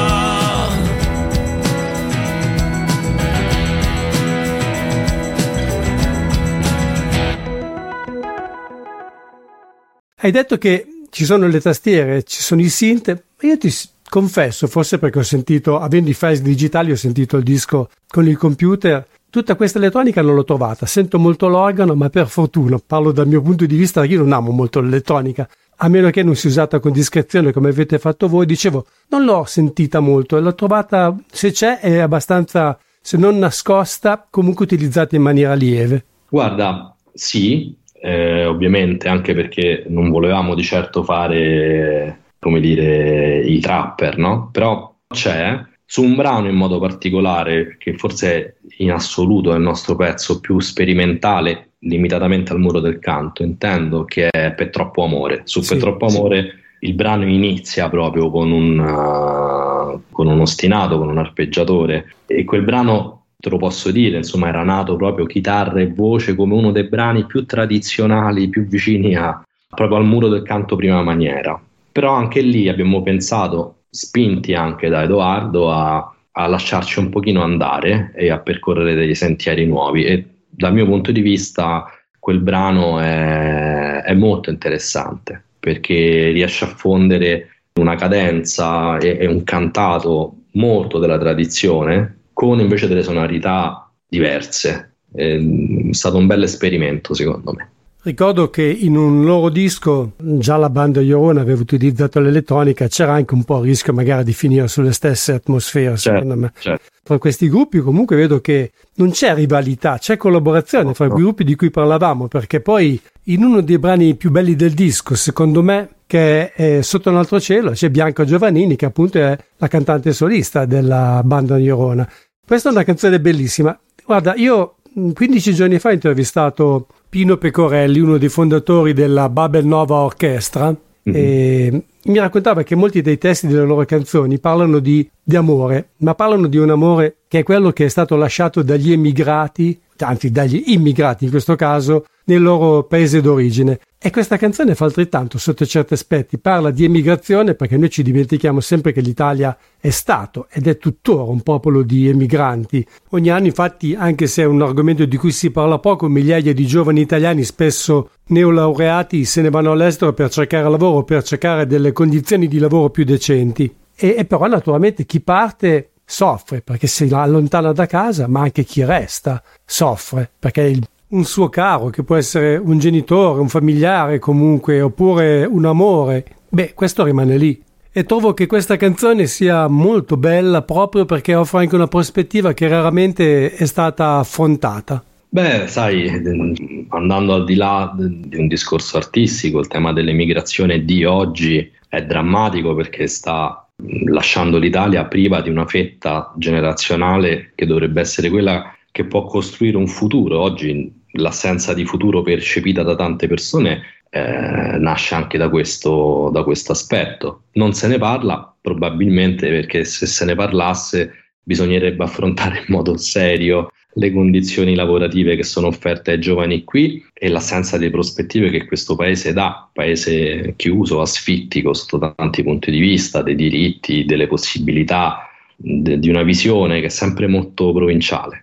Hai detto che ci sono le tastiere, ci sono i synth, ma io ti confesso, forse perché ho sentito, avendo i files digitali, ho sentito il disco con il computer, tutta questa elettronica non l'ho trovata. Sento molto l'organo, ma per fortuna, parlo dal mio punto di vista, io non amo molto l'elettronica, a meno che non sia usata con discrezione come avete fatto voi. Dicevo, non l'ho sentita molto, l'ho trovata, se c'è, è abbastanza, se non nascosta, comunque utilizzata in maniera lieve. Guarda, sì, eh, ovviamente, anche perché non volevamo di certo fare, come dire, i trapper, no? Però c'è, su un brano in modo particolare, che forse è in assoluto è il nostro pezzo più sperimentale, limitatamente al muro del canto, intendo, che è Per troppo amore. Su sì, Per troppo amore sì. Il brano inizia proprio con un uh, con un ostinato, con un arpeggiatore, e quel brano, te lo posso dire, insomma, era nato proprio chitarra e voce come uno dei brani più tradizionali, più vicini a proprio al muro del canto prima maniera. Però anche lì abbiamo pensato, spinti anche da Edoardo, a, a lasciarci un pochino andare e a percorrere dei sentieri nuovi, e dal mio punto di vista quel brano è, è molto interessante, perché riesce a fondere una cadenza e, e un cantato molto della tradizione con invece delle sonorità diverse. È stato un bel esperimento, secondo me. Ricordo che in un loro disco già la banda Llorona aveva utilizzato l'elettronica, c'era anche un po' il rischio magari di finire sulle stesse atmosfere, certo, secondo me. Certo. Tra questi gruppi comunque vedo che non c'è rivalità, c'è collaborazione fra i gruppi di cui parlavamo, perché poi in uno dei brani più belli del disco, secondo me, che è Sotto un altro cielo, c'è Bianca Giovannini, che appunto è la cantante solista della banda Llorona. Questa è una canzone bellissima. Guarda, io quindici giorni fa ho intervistato Pino Pecorelli, uno dei fondatori della Babel Nova Orchestra, mm-hmm. e mi raccontava che molti dei testi delle loro canzoni parlano di, di amore, ma parlano di un amore che è quello che è stato lasciato dagli emigrati, anzi dagli immigrati in questo caso, nel loro paese d'origine. E questa canzone fa altrettanto sotto certi aspetti, parla di emigrazione, perché noi ci dimentichiamo sempre che l'Italia è stato ed è tuttora un popolo di emigranti. Ogni anno infatti, anche se è un argomento di cui si parla poco, migliaia di giovani italiani, spesso neolaureati, se ne vanno all'estero per cercare lavoro, per cercare delle condizioni di lavoro più decenti. E, e però naturalmente chi parte soffre perché si allontana da casa, ma anche chi resta soffre perché il un suo caro, che può essere un genitore, un familiare comunque, oppure un amore, beh, questo rimane lì. E trovo che questa canzone sia molto bella proprio perché offre anche una prospettiva che raramente è stata affrontata. Beh, sai, andando al di là di un discorso artistico, il tema dell'emigrazione di oggi è drammatico perché sta lasciando l'Italia priva di una fetta generazionale che dovrebbe essere quella che può costruire un futuro. Oggi l'assenza di futuro percepita da tante persone eh, nasce anche da questo, da questo aspetto. Non se ne parla probabilmente perché se se ne parlasse bisognerebbe affrontare in modo serio le condizioni lavorative che sono offerte ai giovani qui e l'assenza di prospettive che questo paese dà, paese chiuso, asfittico sotto tanti punti di vista, dei diritti, delle possibilità, de, di una visione che è sempre molto provinciale.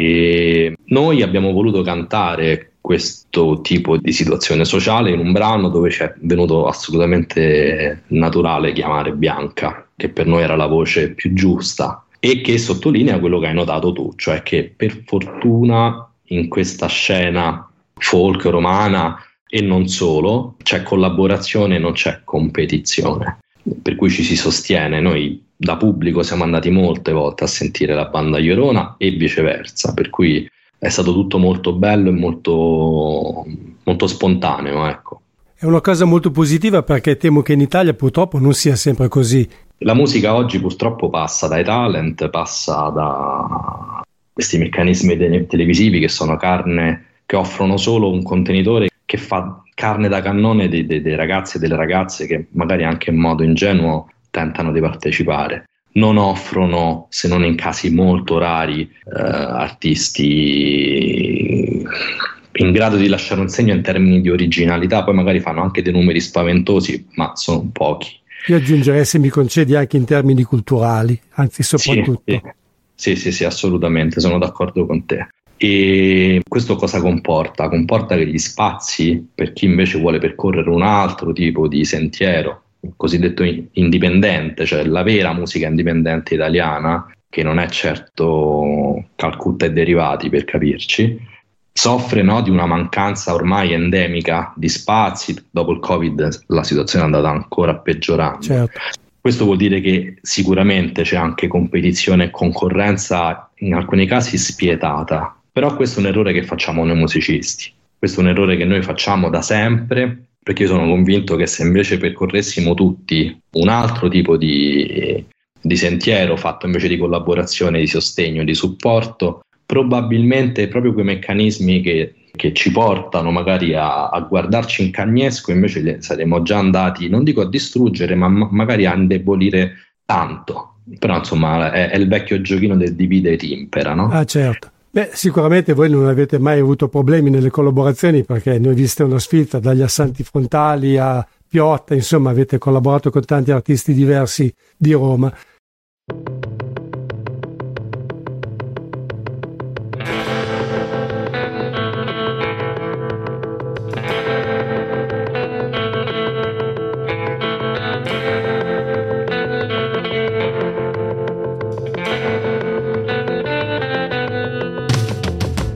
E noi abbiamo voluto cantare questo tipo di situazione sociale in un brano dove ci è venuto assolutamente naturale chiamare Bianca, che per noi era la voce più giusta e che sottolinea quello che hai notato tu, cioè che per fortuna in questa scena folk romana e non solo c'è collaborazione, non c'è competizione, per cui ci si sostiene. Noi da pubblico siamo andati molte volte a sentire la banda Llorona e viceversa, per cui è stato tutto molto bello e molto, molto spontaneo, ecco. È una cosa molto positiva perché temo che in Italia purtroppo non sia sempre così. La musica oggi purtroppo passa dai talent, passa da questi meccanismi te- televisivi che sono carne, che offrono solo un contenitore che fa carne da cannone dei, dei, dei ragazzi e delle ragazze che magari anche in modo ingenuo tentano di partecipare. Non offrono, se non in casi molto rari, eh, artisti in grado di lasciare un segno in termini di originalità. Poi magari fanno anche dei numeri spaventosi, ma sono pochi. Io aggiungerei, se mi concedi, anche in termini culturali, anzi soprattutto. Sì, sì, sì, sì, assolutamente, sono d'accordo con te. E questo cosa comporta? Comporta che gli spazi, per chi invece vuole percorrere un altro tipo di sentiero, cosiddetto indipendente, cioè la vera musica indipendente italiana, che non è certo Calcutta e derivati per capirci, soffre, no, di una mancanza ormai endemica di spazi. Dopo il Covid la situazione è andata ancora peggiorando. Certo. Questo vuol dire che sicuramente c'è anche competizione e concorrenza, in alcuni casi spietata, però questo è un errore che facciamo noi musicisti, questo è un errore che noi facciamo da sempre, perché io sono convinto che se invece percorressimo tutti un altro tipo di, di sentiero fatto invece di collaborazione, di sostegno, di supporto, probabilmente proprio quei meccanismi che, che ci portano magari a, a guardarci in cagnesco invece li saremmo già andati, non dico a distruggere, ma ma magari a indebolire tanto. Però insomma è, è il vecchio giochino del divide et impera, no? Ah, certo. Beh, sicuramente voi non avete mai avuto problemi nelle collaborazioni, perché ne ho viste una sfilza dagli Assanti Frontali a Piotta, insomma avete collaborato con tanti artisti diversi di Roma.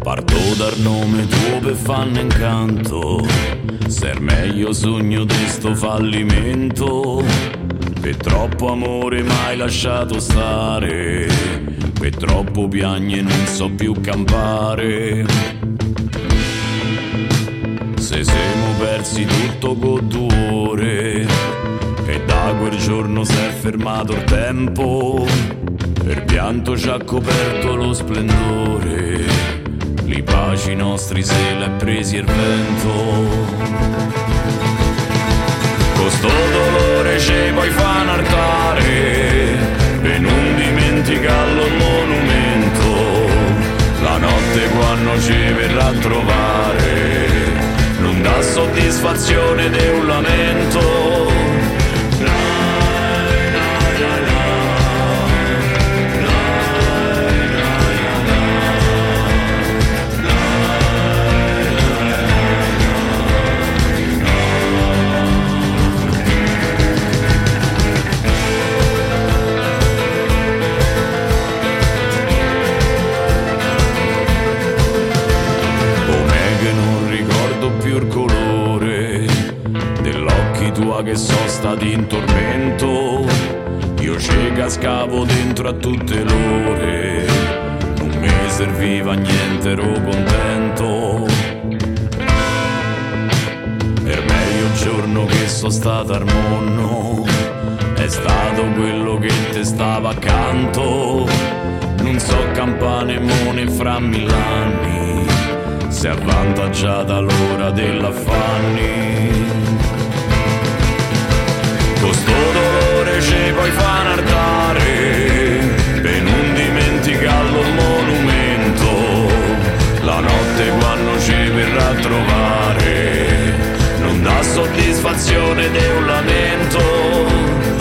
Parto dal nome tuo per fanno incanto, ser meglio sogno di sto fallimento. Per troppo amore mai lasciato stare, per troppo piagne non so più campare. Se siamo persi tutto con tuore, e da quel giorno si è fermato il tempo, il pianto ci ha coperto lo splendore, li baci nostri se l'è presi il vento. Con sto dolore ci puoi fa un altare, per non dimenticarlo il monumento, la notte quando ci verrà a trovare, non dà soddisfazione di un lamento. Che sono stati in tormento, io ci cascavo dentro a tutte l'ore, non mi serviva niente, ero contento. Per meglio giorno che sono stato al mondo, è stato quello che te stava accanto, non so campane mone fra mill'anni, si è avvantaggiata l'ora dell'affanni. Con sto dolore ci puoi fa un altare, per non dimenticarlo il monumento, la notte quando ci verrà a trovare, non dà soddisfazione di un lamento.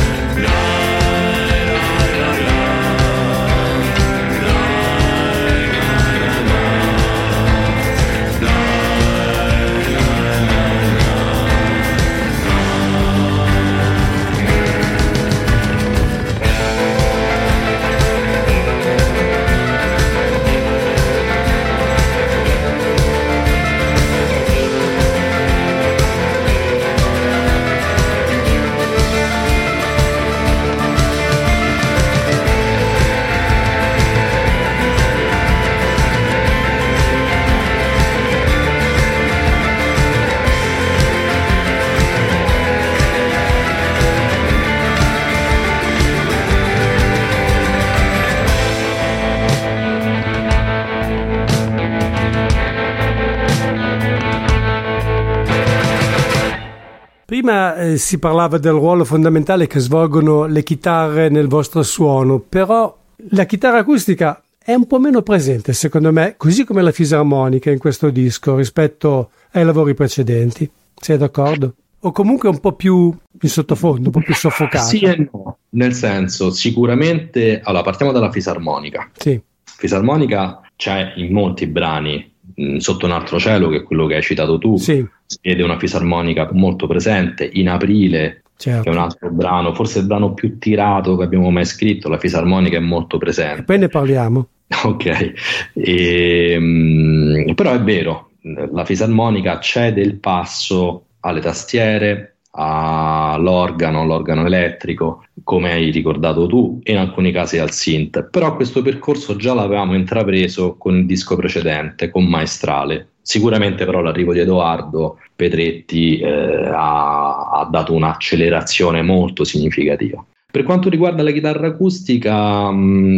Prima eh, si parlava del ruolo fondamentale che svolgono le chitarre nel vostro suono, però la chitarra acustica è un po' meno presente, secondo me, così come la fisarmonica in questo disco rispetto ai lavori precedenti. Sei d'accordo? O comunque un po' più in sottofondo, un po' più soffocata? Sì e no, nel senso, sicuramente, allora partiamo dalla fisarmonica. Sì. Fisarmonica c'è in molti brani, mh, Sotto un altro cielo, che è quello che hai citato tu, sì. Ed è una fisarmonica molto presente. In Aprile, certo, che è un altro brano, forse il brano più tirato che abbiamo mai scritto, la fisarmonica è molto presente. E poi ne parliamo. Ok, e, mh, però è vero, la fisarmonica cede il passo alle tastiere, all'organo, l'organo elettrico, come hai ricordato tu, e in alcuni casi al synth. Però questo percorso già l'avevamo intrapreso con il disco precedente, con Maestrale. Sicuramente però l'arrivo di Edoardo Petretti eh, ha, ha dato un'accelerazione molto significativa. Per quanto riguarda la chitarra acustica,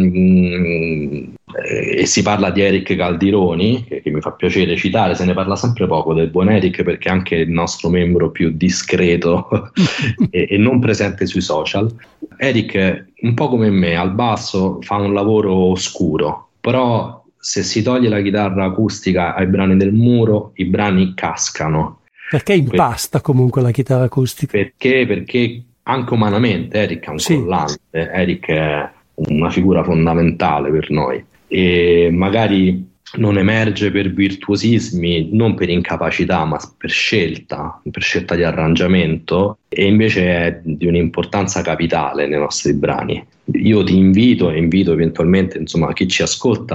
mh, eh, e si parla di Eric Caldironi, che, che mi fa piacere citare, se ne parla sempre poco del buon Eric perché è anche il nostro membro più discreto e, e non presente sui social. Eric, un po' come me, al basso fa un lavoro oscuro, però se si toglie la chitarra acustica ai brani del muro, i brani cascano. Perché impasta comunque la chitarra acustica? Perché? Perché anche umanamente Eric è un sì. collante, Eric è una figura fondamentale per noi e magari non emerge per virtuosismi, non per incapacità, ma per scelta, per scelta di arrangiamento, e invece è di un'importanza capitale nei nostri brani. Io ti invito e invito eventualmente insomma chi ci ascolta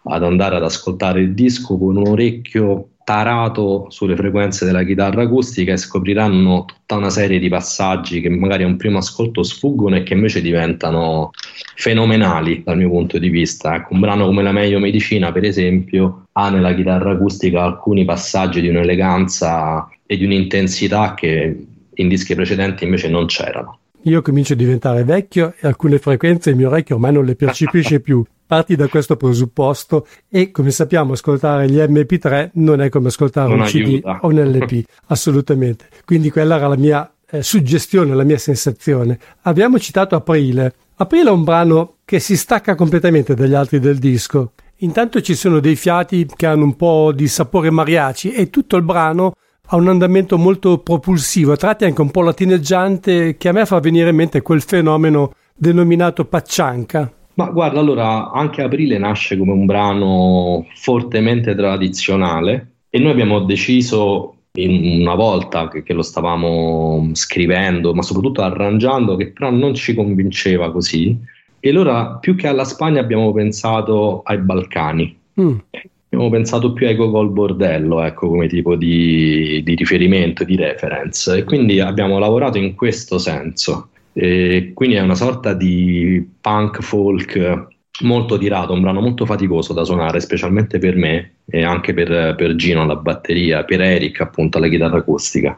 ad andare ad ascoltare il disco con un orecchio tarato sulle frequenze della chitarra acustica e scopriranno tutta una serie di passaggi che magari a un primo ascolto sfuggono e che invece diventano fenomenali dal mio punto di vista. Ecco, un brano come La Meglio Medicina, per esempio, ha nella chitarra acustica alcuni passaggi di un'eleganza e di un'intensità che in dischi precedenti invece non c'erano. Io comincio a diventare vecchio e alcune frequenze il mio orecchio ormai non le percepisce più. Parti da questo presupposto e, come sappiamo, ascoltare gli emme pi tre non è come ascoltare non un aiuta. C D o un elle pi, assolutamente. Quindi quella era la mia eh, suggestione, la mia sensazione. Abbiamo citato Aprile. Aprile è un brano che si stacca completamente dagli altri del disco. Intanto ci sono dei fiati che hanno un po' di sapore mariachi e tutto il brano ha un andamento molto propulsivo, a tratti anche un po' latineggiante, che a me fa venire in mente quel fenomeno denominato paccianca. Ma guarda, allora, anche Aprile nasce come un brano fortemente tradizionale e noi abbiamo deciso in una volta che, che lo stavamo scrivendo, ma soprattutto arrangiando, che però non ci convinceva così, e allora più che alla Spagna abbiamo pensato ai Balcani. Mm. Abbiamo pensato più ai Gogol Bordello, ecco, come tipo di, di riferimento, di reference, e quindi abbiamo lavorato in questo senso. E quindi è una sorta di punk folk molto tirato, un brano molto faticoso da suonare, specialmente per me e anche per, per Gino alla batteria, per Eric appunto alla chitarra acustica.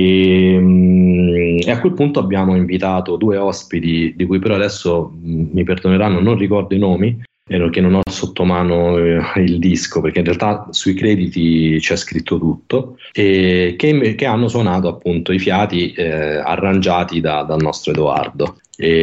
E, e a quel punto abbiamo invitato due ospiti di cui però adesso mi perdoneranno, non ricordo i nomi perché non ho sotto mano eh, il disco, perché in realtà sui crediti c'è scritto tutto, e che, che hanno suonato appunto i fiati eh, arrangiati da, dal nostro Edoardo.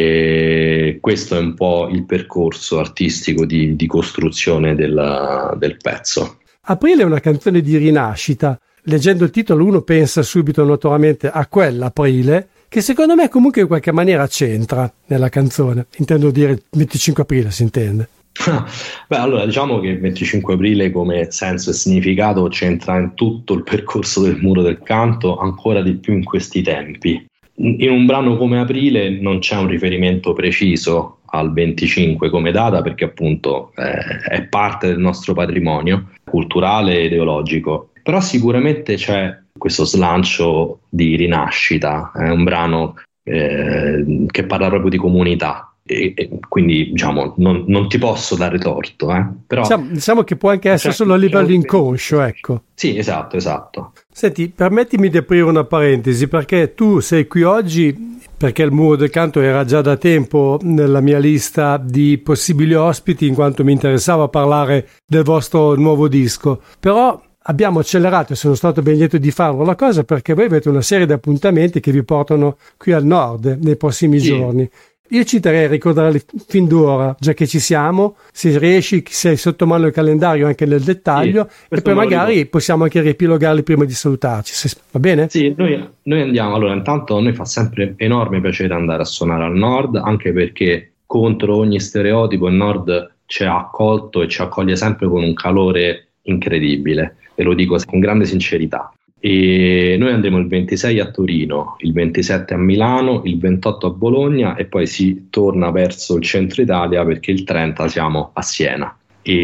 E questo è un po' il percorso artistico di, di costruzione del, del pezzo. Aprile è una canzone di rinascita. Leggendo il titolo uno pensa subito naturalmente a quella Aprile, che secondo me comunque in qualche maniera c'entra nella canzone. Intendo dire venticinque aprile, si intende. Beh, allora diciamo che il venticinque aprile come senso e significato c'entra in tutto il percorso del Muro del Canto, ancora di più in questi tempi. In un brano come Aprile non c'è un riferimento preciso al venticinque come data, perché appunto eh, è parte del nostro patrimonio culturale e ideologico, però sicuramente c'è questo slancio di rinascita. È un brano eh, che parla proprio di comunità. E, e quindi diciamo non, non ti posso dare torto, eh? Però diciamo, diciamo che può anche essere cioè, solo a livello inconscio, ecco. Sì, esatto, esatto. Senti, permettimi di aprire una parentesi, perché tu sei qui oggi perché il Muro del Canto era già da tempo nella mia lista di possibili ospiti, in quanto mi interessava parlare del vostro nuovo disco, però abbiamo accelerato e sono stato ben lieto di farlo la cosa, perché voi avete una serie di appuntamenti che vi portano qui al nord nei prossimi sì. giorni. Io ci terrei a ricordarli fin d'ora, già che ci siamo, se riesci, se hai sotto mano il calendario anche nel dettaglio, sì, e poi magari possiamo anche riepilogarli prima di salutarci, se, va bene? Sì, noi, noi andiamo, allora intanto a noi fa sempre enorme piacere andare a suonare al nord, anche perché contro ogni stereotipo il nord ci ha accolto e ci accoglie sempre con un calore incredibile, e lo dico con grande sincerità. E noi andremo il ventisei a Torino, il ventisette a Milano, il ventotto a Bologna e poi si torna verso il centro Italia perché il trenta siamo a Siena.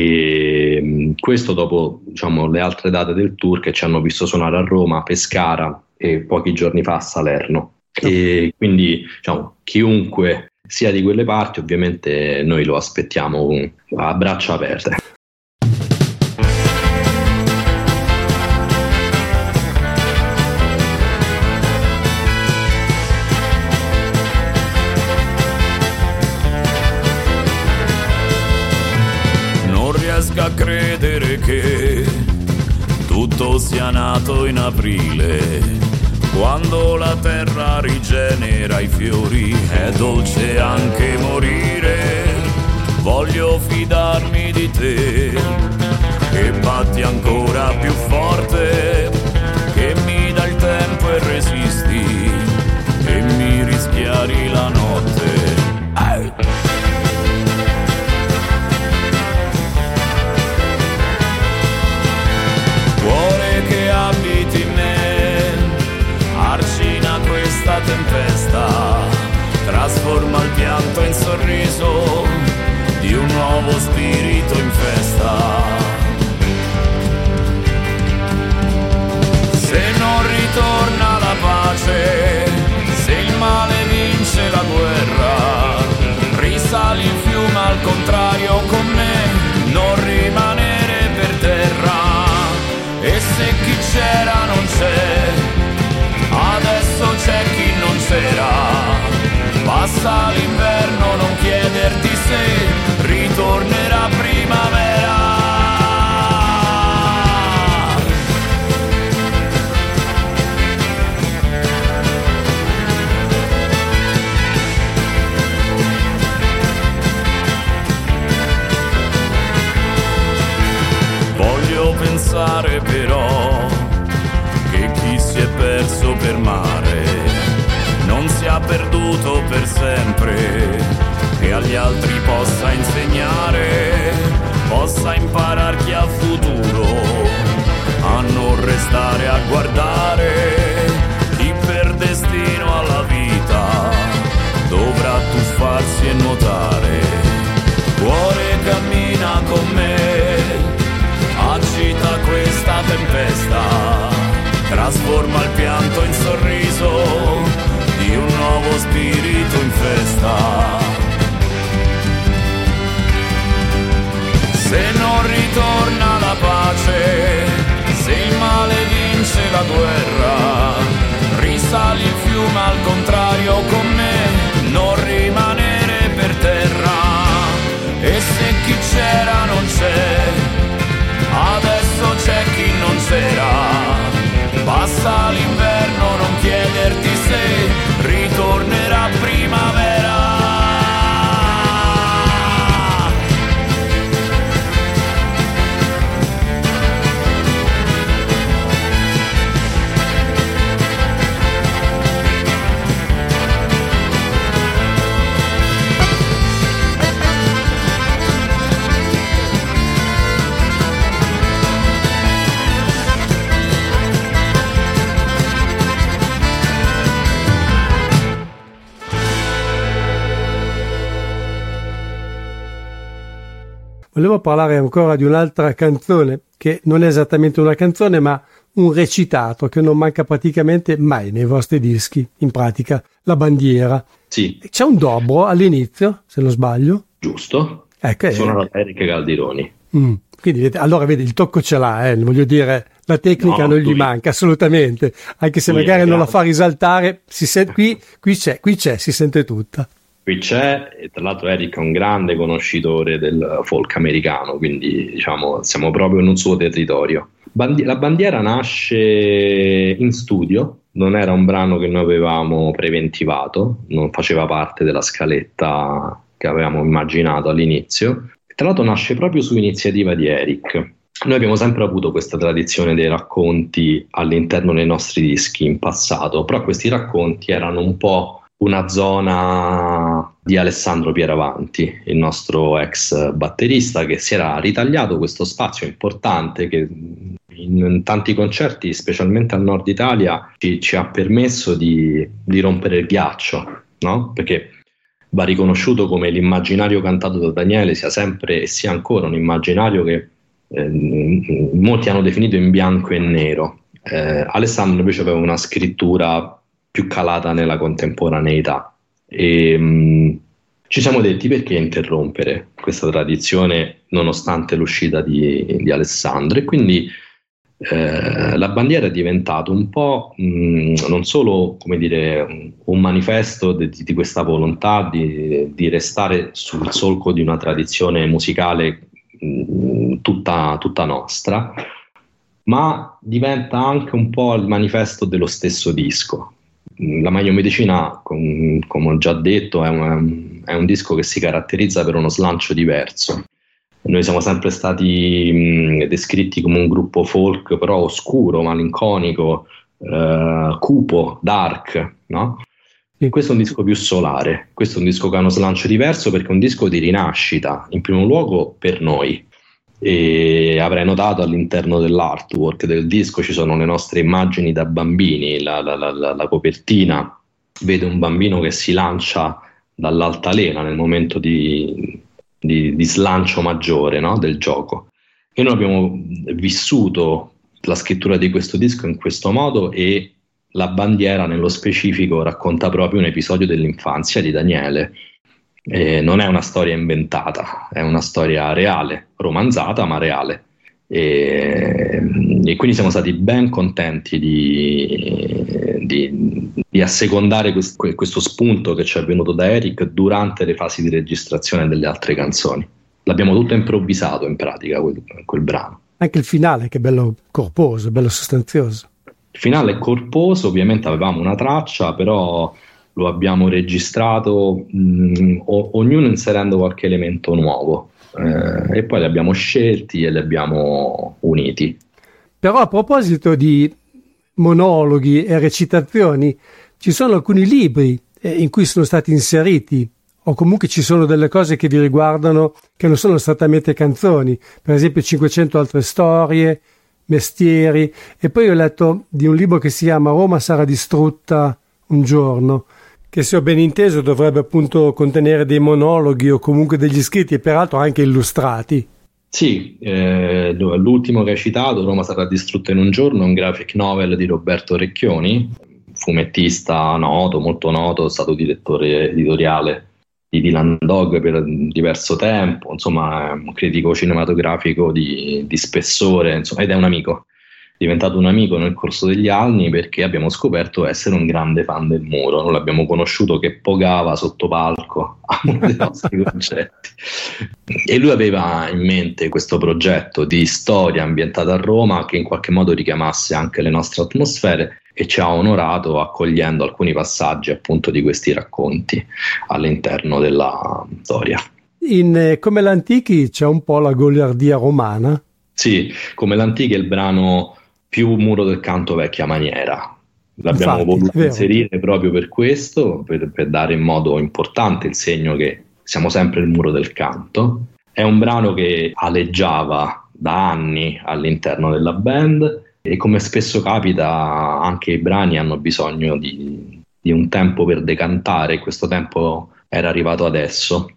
E questo dopo, diciamo, le altre date del tour che ci hanno visto suonare a Roma, Pescara e pochi giorni fa a Salerno. E quindi diciamo, chiunque sia di quelle parti ovviamente noi lo aspettiamo a braccia aperte. A credere che tutto sia nato in aprile, quando la terra rigenera i fiori, è dolce anche morire. Voglio fidarmi di te, che batti ancora più forte, che mi dà il tempo e resisti, e mi rischiari la notte. Eh. Cuore che abiti me, arcina questa tempesta, trasforma il pianto in sorriso di di un nuovo spirito in festa. Se non ritorna la pace, se il male vince la guerra, risali il fiume al contrario con me, non rimanere per terra. E se chi c'era non c'è, adesso c'è chi non c'era. Passa l'inverno, non chiederti se ritornerà primavera. Voglio pensare però che chi si è perso per mare non sia perduto per sempre, e agli altri possa insegnare, possa imparare chi ha futuro a non restare a guardare. Chi per destino alla vita dovrà tuffarsi e nuotare. Cuore, cammina con me, agita questa tempesta, trasforma il pianto in sorriso di un nuovo spirito in festa. Se non ritorna la pace, se il male vince la guerra, risali il fiume al contrario con me, non rimanere per terra. E se chi c'era non c'è, adesso c'è chi non c'era. Passa l'inverno, non chiederti se ritornerà primavera. Volevo parlare ancora di un'altra canzone che non è esattamente una canzone ma un recitato che non manca praticamente mai nei vostri dischi, in pratica, La bandiera. Sì. C'è un dobro all'inizio, se non sbaglio. Giusto. Ecco, Sono da Eric Caldironi. Mm. Quindi allora vedi, il tocco ce l'ha, eh, voglio dire, la tecnica no, non gli manca assolutamente, anche se magari non la fa risaltare, si sente, qui, qui c'è, qui c'è, si sente tutta. Qui c'è, e tra l'altro Eric è un grande conoscitore del folk americano, quindi diciamo siamo proprio in un suo territorio. Bandi- la bandiera nasce in studio, non era un brano che noi avevamo preventivato, non faceva parte della scaletta che avevamo immaginato all'inizio. Tra l'altro nasce proprio su iniziativa di Eric. Noi abbiamo sempre avuto questa tradizione dei racconti all'interno dei nostri dischi in passato, però questi racconti erano un po' una zona di Alessandro Pieravanti, il nostro ex batterista, che si era ritagliato questo spazio importante che in tanti concerti, specialmente al nord Italia, ci, ci ha permesso di, di rompere il ghiaccio, no? Perché va riconosciuto come l'immaginario cantato da Daniele sia sempre e sia ancora un immaginario che eh, molti hanno definito in bianco e nero. Eh, Alessandro invece aveva una scrittura più calata nella contemporaneità e mh, ci siamo detti perché interrompere questa tradizione nonostante l'uscita di, di Alessandro, e quindi eh, la bandiera è diventato un po' mh, non solo, come dire, un manifesto di, di questa volontà di, di restare sul solco di una tradizione musicale mh, tutta, tutta nostra, ma diventa anche un po' il manifesto dello stesso disco. La Magnomedicina, com, come ho già detto, è un, è un disco che si caratterizza per uno slancio diverso. Noi siamo sempre stati mh, descritti come un gruppo folk, però oscuro, malinconico, eh, cupo, dark, no? E questo è un disco più solare, questo è un disco che ha uno slancio diverso perché è un disco di rinascita, in primo luogo per noi. E avrei notato all'interno dell'artwork del disco ci sono le nostre immagini da bambini, la, la, la, la copertina vede un bambino che si lancia dall'altalena nel momento di, di, di slancio maggiore, no? Del gioco. E noi abbiamo vissuto la scrittura di questo disco in questo modo, e La bandiera nello specifico racconta proprio un episodio dell'infanzia di Daniele. Eh, non è una storia inventata, è una storia reale, romanzata ma reale. E, e quindi siamo stati ben contenti di, di, di assecondare questo, questo spunto che ci è venuto da Eric durante le fasi di registrazione delle altre canzoni. L'abbiamo tutto improvvisato in pratica quel, quel brano. Anche il finale, che è bello corposo, bello sostanzioso. Il finale è corposo, ovviamente avevamo una traccia, però lo abbiamo registrato mh, o, ognuno inserendo qualche elemento nuovo, eh, e poi li abbiamo scelti e li abbiamo uniti. Però a proposito di monologhi e recitazioni, ci sono alcuni libri eh, in cui sono stati inseriti, o comunque ci sono delle cose che vi riguardano che non sono strettamente canzoni, per esempio cinquecento altre storie, mestieri, e poi ho letto di un libro che si chiama Roma sarà distrutta un giorno, che, se ho ben inteso, dovrebbe appunto contenere dei monologhi o comunque degli scritti, e peraltro anche illustrati. Sì, eh, l'ultimo che hai citato, Roma sarà distrutta in un giorno, è un graphic novel di Roberto Recchioni, fumettista noto, molto noto, è stato direttore editoriale di Dylan Dog per diverso tempo, insomma è un critico cinematografico di, di spessore, insomma, ed è un amico, è diventato un amico nel corso degli anni, perché abbiamo scoperto essere un grande fan del Muro. Noi l'abbiamo conosciuto che pogava sotto palco a uno dei nostri concerti, e lui aveva in mente questo progetto di storia ambientata a Roma che in qualche modo richiamasse anche le nostre atmosfere, e ci ha onorato accogliendo alcuni passaggi appunto di questi racconti all'interno della storia. In eh, Come l'Antichi c'è un po' la goliardia romana. Sì, Come l'Antichi è il brano più Muro del Canto vecchia maniera. L'abbiamo Infatti, voluto inserire proprio per questo, per, per dare in modo importante il segno che siamo sempre il Muro del Canto. È un brano che aleggiava da anni all'interno della band, e come spesso capita anche i brani hanno bisogno di, di un tempo per decantare. Questo tempo era arrivato adesso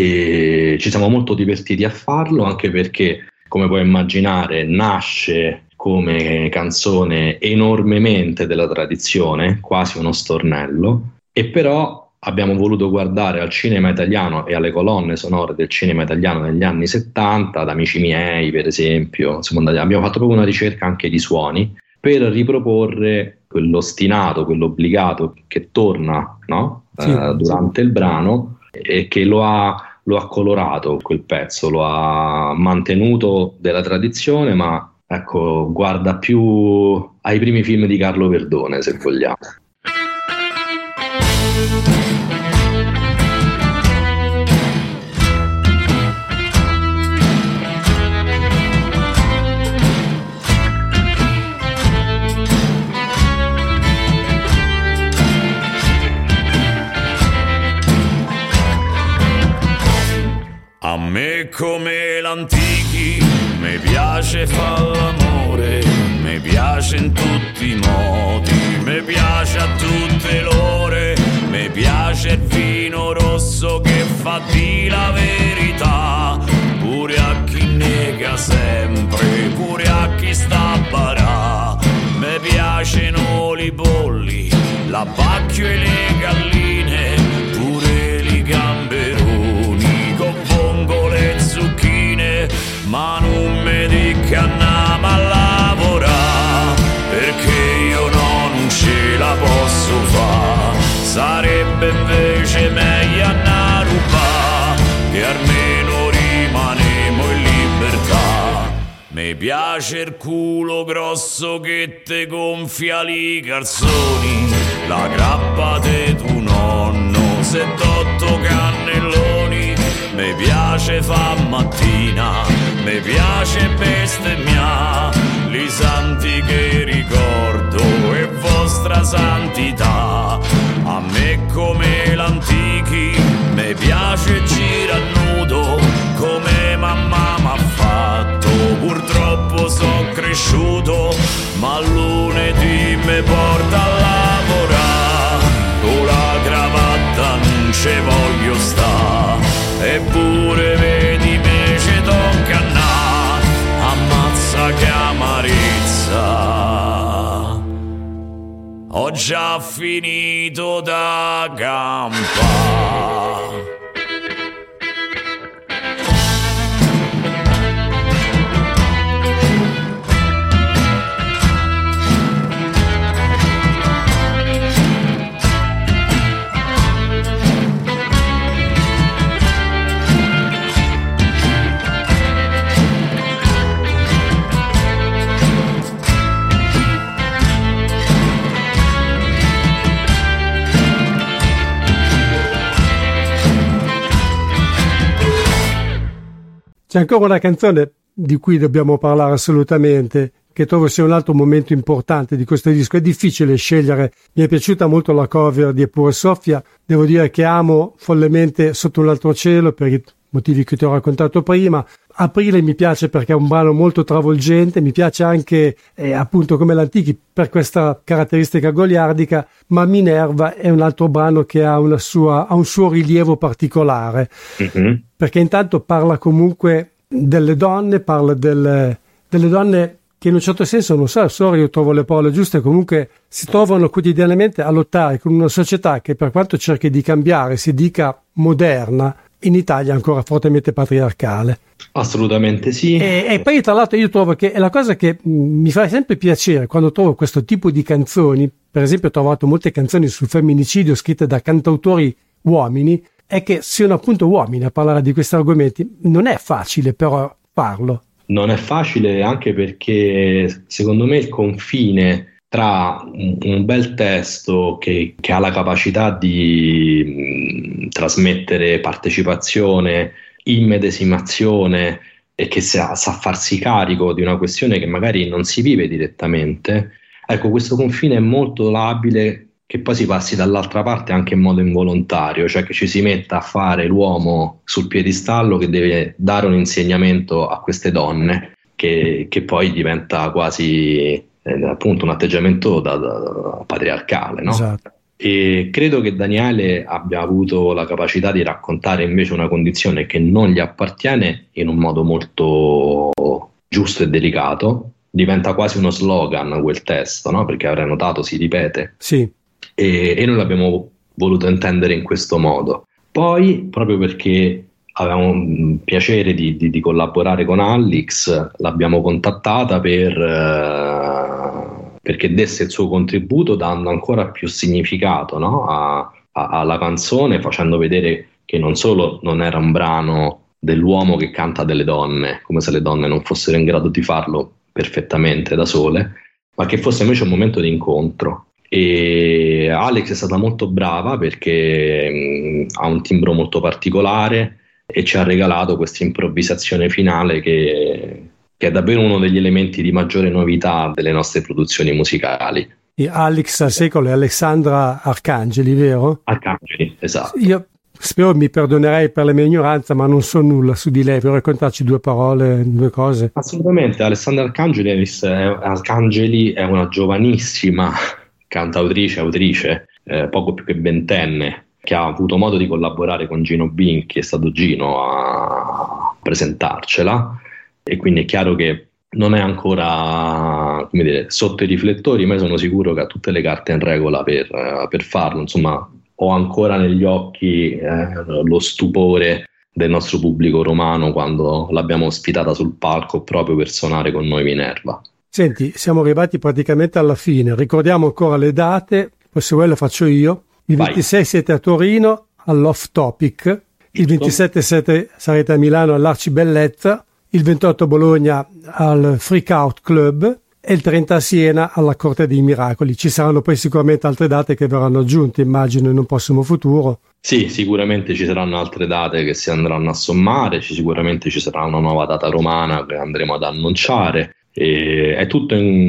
e ci siamo molto divertiti a farlo, anche perché, come puoi immaginare, nasce come canzone enormemente della tradizione, quasi uno stornello, e però abbiamo voluto guardare al cinema italiano e alle colonne sonore del cinema italiano negli anni settanta, ad Amici miei per esempio. Insomma, abbiamo fatto proprio una ricerca anche di suoni per riproporre quell'ostinato, quell'obbligato che torna, no? Sì, eh, durante sì. il brano, e che lo ha, lo ha colorato quel pezzo, lo ha mantenuto della tradizione, ma ecco, guarda più ai primi film di Carlo Verdone, se vogliamo. A me come l'Antichi mi piace far l'amore, mi piace in tutti i modi, mi piace a tutte le ore, mi piace il vino rosso che fa di la verità, pure a chi nega sempre, pure a chi sta a barà. Mi piacciono i polli, l'abbacchio e le galline, pure i gamberoni con vongole e zucchine, ma non mi dica andiamo a lavorare, perché io no, non ce la posso fare. Sarebbe invece meglio andare a rubare, che almeno rimaniamo in libertà. Mi piace il culo grosso che te gonfia li calzoni, la grappa de tu nonno, settotto cannelloni. Mi piace fa mattina, mi piace bestemmia, li santi che ricordo e vostra santità. A me come l'Antichi mi piace gira nudo, come mamma m'ha fatto. Purtroppo sono cresciuto, ma lunedì mi porta a lavorare, con la cravatta non ce voglio sta, eppure ho già finito da campare. C'è ancora una canzone di cui dobbiamo parlare assolutamente, che trovo sia un altro momento importante di questo disco. È difficile scegliere, mi è piaciuta molto la cover di Eppure Soffia, devo dire che amo follemente Sotto un altro cielo per i motivi che ti ho raccontato prima. Aprile mi piace perché è un brano molto travolgente, mi piace anche eh, appunto come l'Antichi per questa caratteristica goliardica, ma Minerva è un altro brano che ha, una sua, ha un suo rilievo particolare, mm-hmm. perché intanto parla comunque delle donne, parla delle, delle donne che in un certo senso, non so, sorry, io trovo le parole giuste, comunque si trovano quotidianamente a lottare con una società che, per quanto cerchi di cambiare, si dica moderna, in Italia è ancora fortemente patriarcale. Assolutamente sì. E, e poi tra l'altro io trovo che è la cosa che mh, mi fa sempre piacere quando trovo questo tipo di canzoni, per esempio ho trovato molte canzoni sul femminicidio scritte da cantautori uomini, è che siano appunto uomini a parlare di questi argomenti. Non è facile però farlo. Non è facile anche perché secondo me il confine tra un, un bel testo che, che ha la capacità di mh, trasmettere partecipazione, immedesimazione e che sa, sa farsi carico di una questione che magari non si vive direttamente, ecco, questo confine è molto labile, che poi si passi dall'altra parte anche in modo involontario, cioè che ci si metta a fare l'uomo sul piedistallo che deve dare un insegnamento a queste donne, che, che poi diventa quasi eh, appunto un atteggiamento da, da, da patriarcale, no? Esatto. E credo che Daniele abbia avuto la capacità di raccontare invece una condizione che non gli appartiene in un modo molto giusto e delicato. Diventa quasi uno slogan quel testo, no? Perché avrai notato si ripete. Sì. E, e noi l'abbiamo voluto intendere in questo modo. Poi, proprio perché avevamo un piacere di, di, di collaborare con Alex, l'abbiamo contattata per, eh, perché desse il suo contributo, dando ancora più significato, no? a, a, alla canzone, facendo vedere che non solo non era un brano dell'uomo che canta delle donne, come se le donne non fossero in grado di farlo perfettamente da sole, ma che fosse invece un momento di incontro. E Alex è stata molto brava perché mh, ha un timbro molto particolare e ci ha regalato questa improvvisazione finale che, che è davvero uno degli elementi di maggiore novità delle nostre produzioni musicali. E Alex al secolo è Alessandra Arcangeli, vero? Arcangeli, esatto. Io spero mi perdonerei per la mia ignoranza, ma non so nulla su di lei. Vuoi raccontarci due parole, due cose? Assolutamente. Alessandra Arcangeli è, Arcangeli è una giovanissima cantautrice, autrice, eh, poco più che ventenne, che ha avuto modo di collaborare con Gino Binchi, è stato Gino a presentarcela, e quindi è chiaro che non è ancora, come dire, sotto i riflettori, ma io sono sicuro che ha tutte le carte in regola per, uh, per farlo. Insomma, ho ancora negli occhi eh, lo stupore del nostro pubblico romano quando l'abbiamo ospitata sul palco proprio per suonare con noi Minerva. Senti, siamo arrivati praticamente alla fine, ricordiamo ancora le date, poi se vuoi lo faccio io. Il Vai. ventisei siete a Torino all'Off Topic, il ventisette siete, sarete a Milano all'Arci Bellezza, il ventotto a Bologna al Freak Out Club e il trenta a Siena alla Corte dei Miracoli. Ci saranno poi sicuramente altre date che verranno aggiunte, immagino, in un prossimo futuro. Sì, sicuramente ci saranno altre date che si andranno a sommare, sicuramente ci sarà una nuova data romana che andremo ad annunciare. E è tutto in,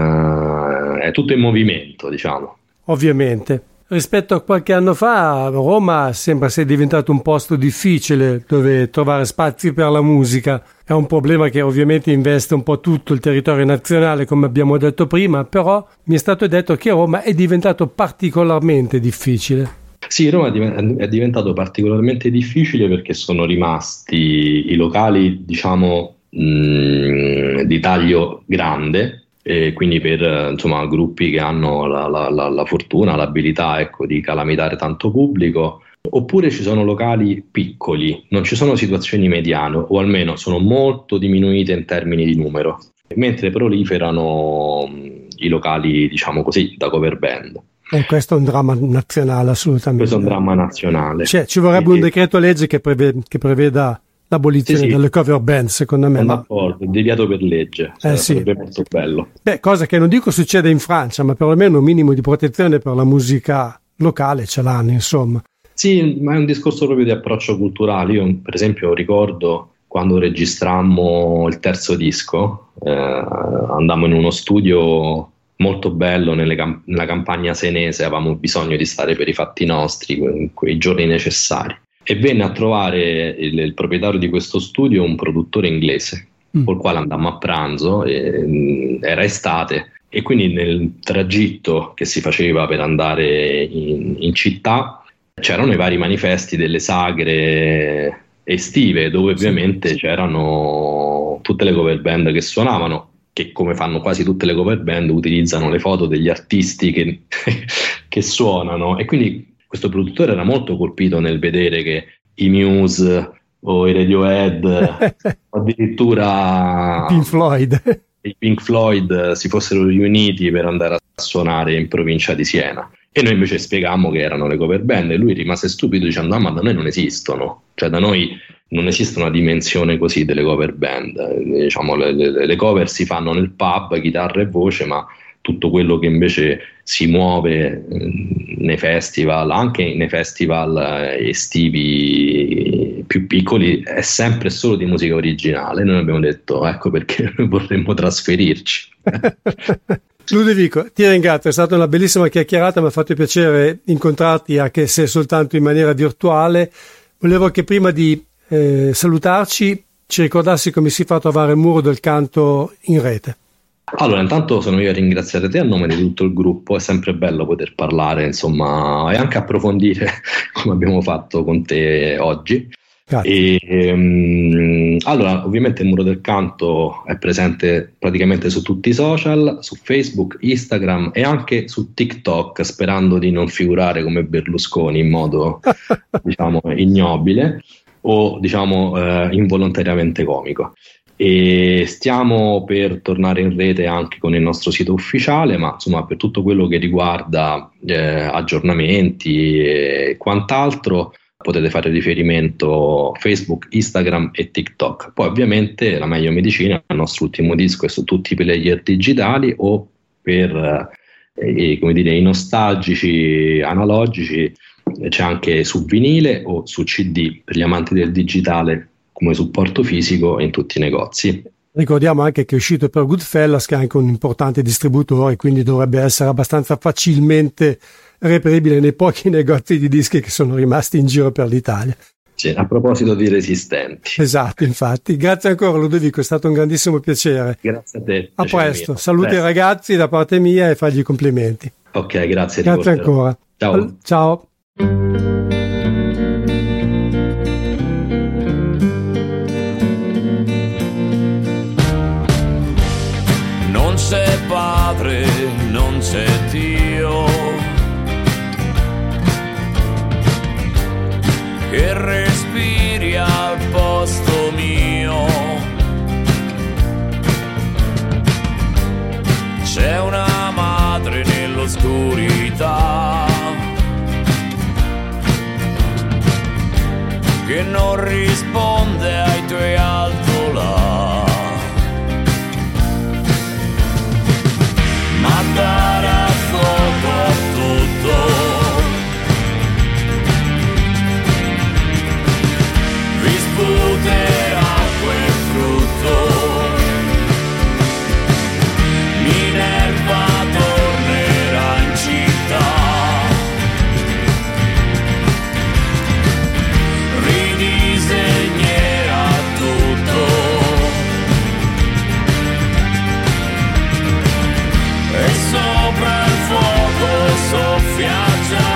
uh, è tutto in movimento, diciamo. Ovviamente. Rispetto a qualche anno fa, Roma sembra sia diventato un posto difficile dove trovare spazi per la musica. È un problema che ovviamente investe un po' tutto il territorio nazionale, come abbiamo detto prima, però mi è stato detto che Roma è diventato particolarmente difficile. Sì, Roma è diventato particolarmente difficile perché sono rimasti i locali, diciamo, mh, di taglio grande, e quindi per insomma gruppi che hanno la, la, la, la fortuna, l'abilità ecco, di calamitare tanto pubblico. Oppure ci sono locali piccoli, non ci sono situazioni mediane, o almeno sono molto diminuite in termini di numero, mentre proliferano i locali, diciamo così, da cover band. E questo è un dramma nazionale, assolutamente. Questo è un dramma nazionale. Cioè, ci vorrebbe e, un decreto legge che, preve- che preveda l'abolizione sì, sì. delle cover band, secondo me. Sono ma... d'accordo, deviato per legge, eh, sarebbe sì. molto bello. Beh, cosa che non dico succede in Francia, ma perlomeno un minimo di protezione per la musica locale ce l'hanno, insomma. Sì, ma è un discorso proprio di approccio culturale. Io per esempio ricordo quando registrammo il terzo disco, eh, andammo in uno studio molto bello nelle cam- nella campagna senese, avevamo bisogno di stare per i fatti nostri, que- quei giorni necessari. E venne a trovare il, il proprietario di questo studio un produttore inglese, mm. col quale andammo a pranzo, e, mh, era estate, e quindi nel tragitto che si faceva per andare in, in città c'erano i vari manifesti delle sagre estive, dove ovviamente sì. c'erano tutte le cover band che suonavano, che come fanno quasi tutte le cover band utilizzano le foto degli artisti che, che suonano, e quindi questo produttore era molto colpito nel vedere che i Muse o i Radiohead o addirittura Pink Floyd i Pink Floyd si fossero riuniti per andare a suonare in provincia di Siena. E noi invece spiegammo che erano le cover band, e lui rimase stupido dicendo: ah, ma da noi non esistono, cioè da noi non esiste una dimensione così delle cover band, diciamo le, le, le cover si fanno nel pub, chitarra e voce, ma tutto quello che invece si muove eh, nei festival, anche nei festival eh, estivi più piccoli, è sempre solo di musica originale. Noi abbiamo detto: ecco perché noi vorremmo trasferirci. Ludovico, ti ringrazio, è stata una bellissima chiacchierata, mi ha fatto piacere incontrarti anche se soltanto in maniera virtuale. Volevo che prima di eh, salutarci ci ricordassi come si fa a trovare il Muro del Canto in rete. Allora, intanto sono io a ringraziare te a nome di tutto il gruppo, è sempre bello poter parlare, insomma, e anche approfondire come abbiamo fatto con te oggi. E, um, allora, ovviamente il Muro del Canto è presente praticamente su tutti i social, su Facebook, Instagram e anche su TikTok, sperando di non figurare come Berlusconi in modo diciamo ignobile o diciamo eh, involontariamente comico. E stiamo per tornare in rete anche con il nostro sito ufficiale, ma insomma per tutto quello che riguarda eh, aggiornamenti e quant'altro potete fare riferimento a Facebook, Instagram e TikTok. Poi ovviamente la meglio medicina, il nostro ultimo disco, è su tutti i player digitali, o per eh, come dire, i nostalgici analogici c'è anche su vinile o su C D per gli amanti del digitale come supporto fisico in tutti i negozi. Ricordiamo anche che è uscito per Goodfellas, che è anche un importante distributore, quindi dovrebbe essere abbastanza facilmente reperibile nei pochi negozi di dischi che sono rimasti in giro per l'Italia. Sì, a proposito di resistenti. Esatto, infatti. Grazie ancora Ludovico, è stato un grandissimo piacere. Grazie a te. A presto, saluti ai ragazzi da parte mia e fagli i complimenti. Ok, grazie. Grazie ancora. Ciao. Ciao. Non c'è padre, non c'è Dio che respiri al posto mio. C'è una madre nell'oscurità che non risponde ai tuoi altolà. Ma darà fuoco a tutto, vi sputerà quel frutto, Minerva tornerà in città, ridisegnerà tutto. E sopra il fuoco soffia già,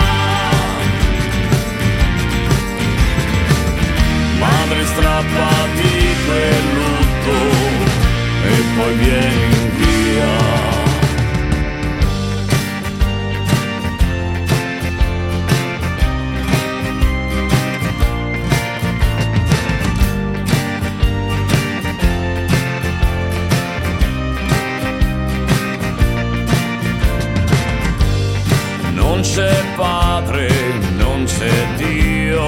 madre strappati quel lutto e poi vieni via. c'è padre, non c'è Dio,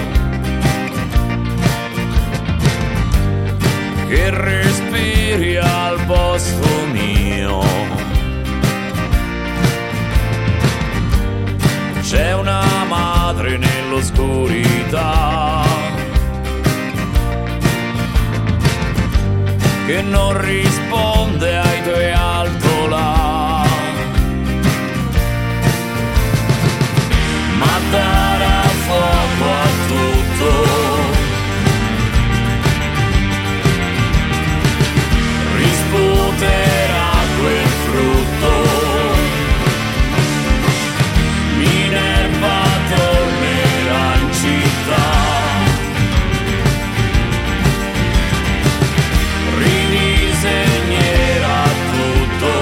che respiri al posto mio. C'è una madre nell'oscurità che non risponde ai tuoi altolà, ma darà fuoco a tutto, risputerà quel frutto. Minerva tornerà in città, ridisegnerà tutto,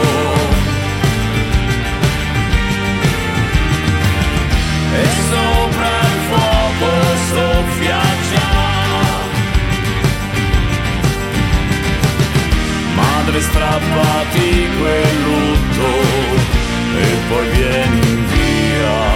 e sopra il fuoco soffia già. Madre, strappati quel lutto e poi vieni via.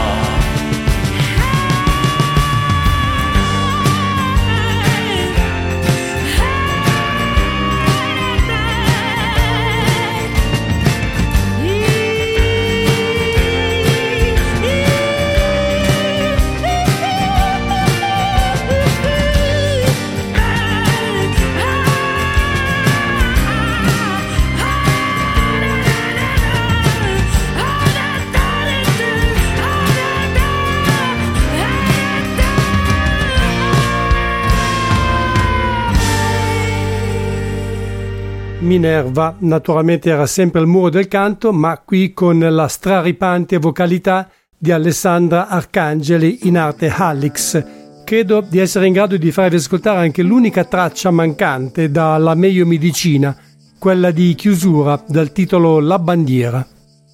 Minerva naturalmente era sempre al muro del canto, ma qui con la straripante vocalità di Alessandra Arcangeli in arte Halix. Credo di essere in grado di farvi ascoltare anche l'unica traccia mancante dalla Meglio Medicina, quella di chiusura dal titolo La bandiera.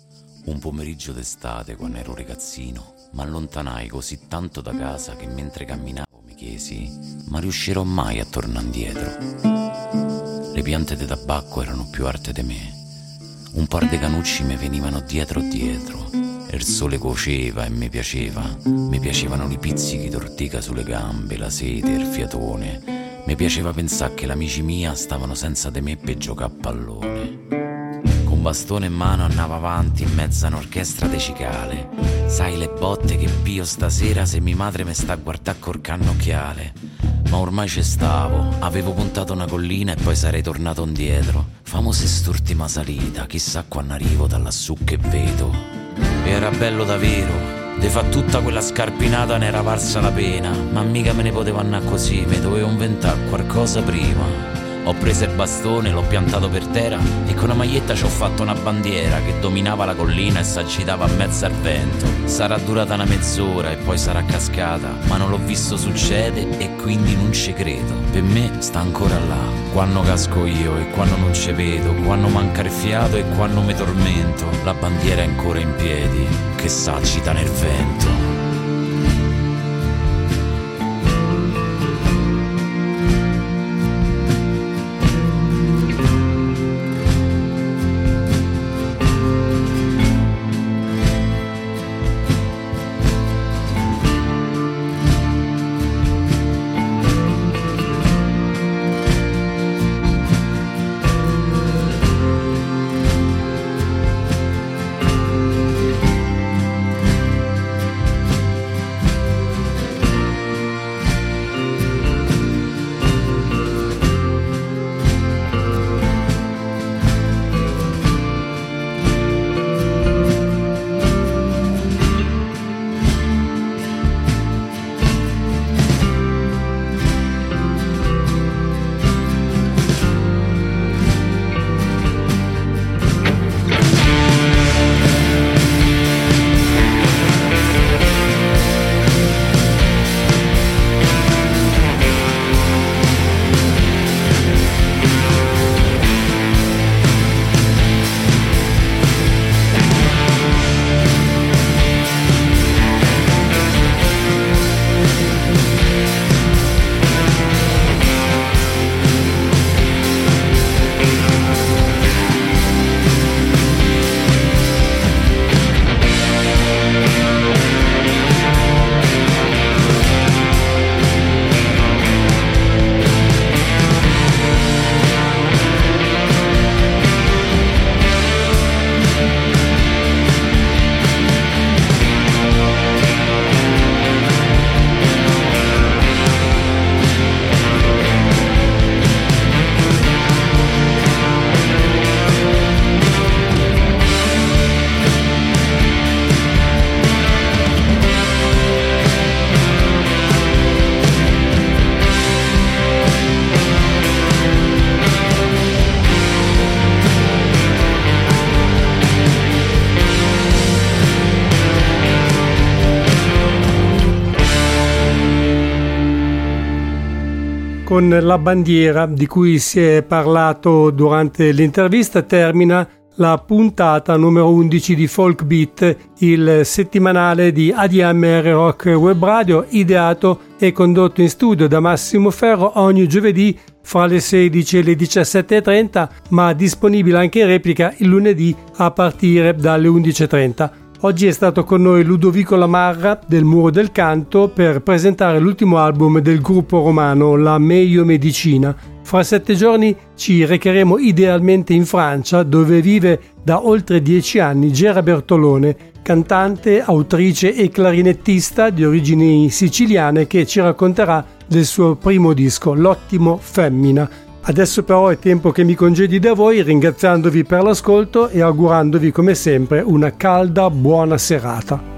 Un pomeriggio d'estate, quando ero ragazzino, m'allontanai così tanto da casa che mentre camminavo mi chiesi: ma riuscirò mai a tornare indietro? Le piante di tabacco erano più alte di me, un par di canucci mi venivano dietro dietro, e il sole cuoceva e mi piaceva, mi piacevano i pizzichi d'ortica sulle gambe, la sete, il fiatone, mi piaceva pensare che l'amici mia stavano senza di me per giocare a pallone. Con bastone in mano andavo avanti in mezzo a un'orchestra de cicale, sai le botte che pio stasera se mia madre mi sta a guardare col cannocchiale. Ma ormai ci stavo, avevo puntato una collina e poi sarei tornato indietro. Famosa st'ultima salita, chissà quando arrivo da lassù che vedo. E era bello davvero, de fa tutta quella scarpinata ne era valsa la pena. Ma mica me ne potevo andare così, mi dovevo inventare qualcosa prima. Ho preso il bastone, l'ho piantato per terra e con una maglietta ci ho fatto una bandiera che dominava la collina e s'agitava a mezzo al vento. Sarà durata una mezz'ora e poi sarà cascata, ma non l'ho visto succedere e quindi non ci credo. Per me sta ancora là, quando casco io e quando non ci vedo, quando manca il fiato e quando mi tormento. La bandiera è ancora in piedi, che s'agita nel vento. Con la bandiera di cui si è parlato durante l'intervista termina la puntata numero undici di Folk Beat, il settimanale di A D M R Rock Web Radio, ideato e condotto in studio da Massimo Ferro ogni giovedì fra le sedici e le diciassette e trenta, ma disponibile anche in replica il lunedì a partire dalle undici e trenta. Oggi è stato con noi Ludovico Lamarra del Muro del Canto per presentare l'ultimo album del gruppo romano, la Meglio Medicina. Fra sette giorni ci recheremo idealmente in Francia, dove vive da oltre dieci anni Gera Bertolone, cantante, autrice e clarinettista di origini siciliane, che ci racconterà del suo primo disco, L'Ottimo Femmina. Adesso però è tempo che mi congedi da voi, ringraziandovi per l'ascolto e augurandovi come sempre una calda buona serata.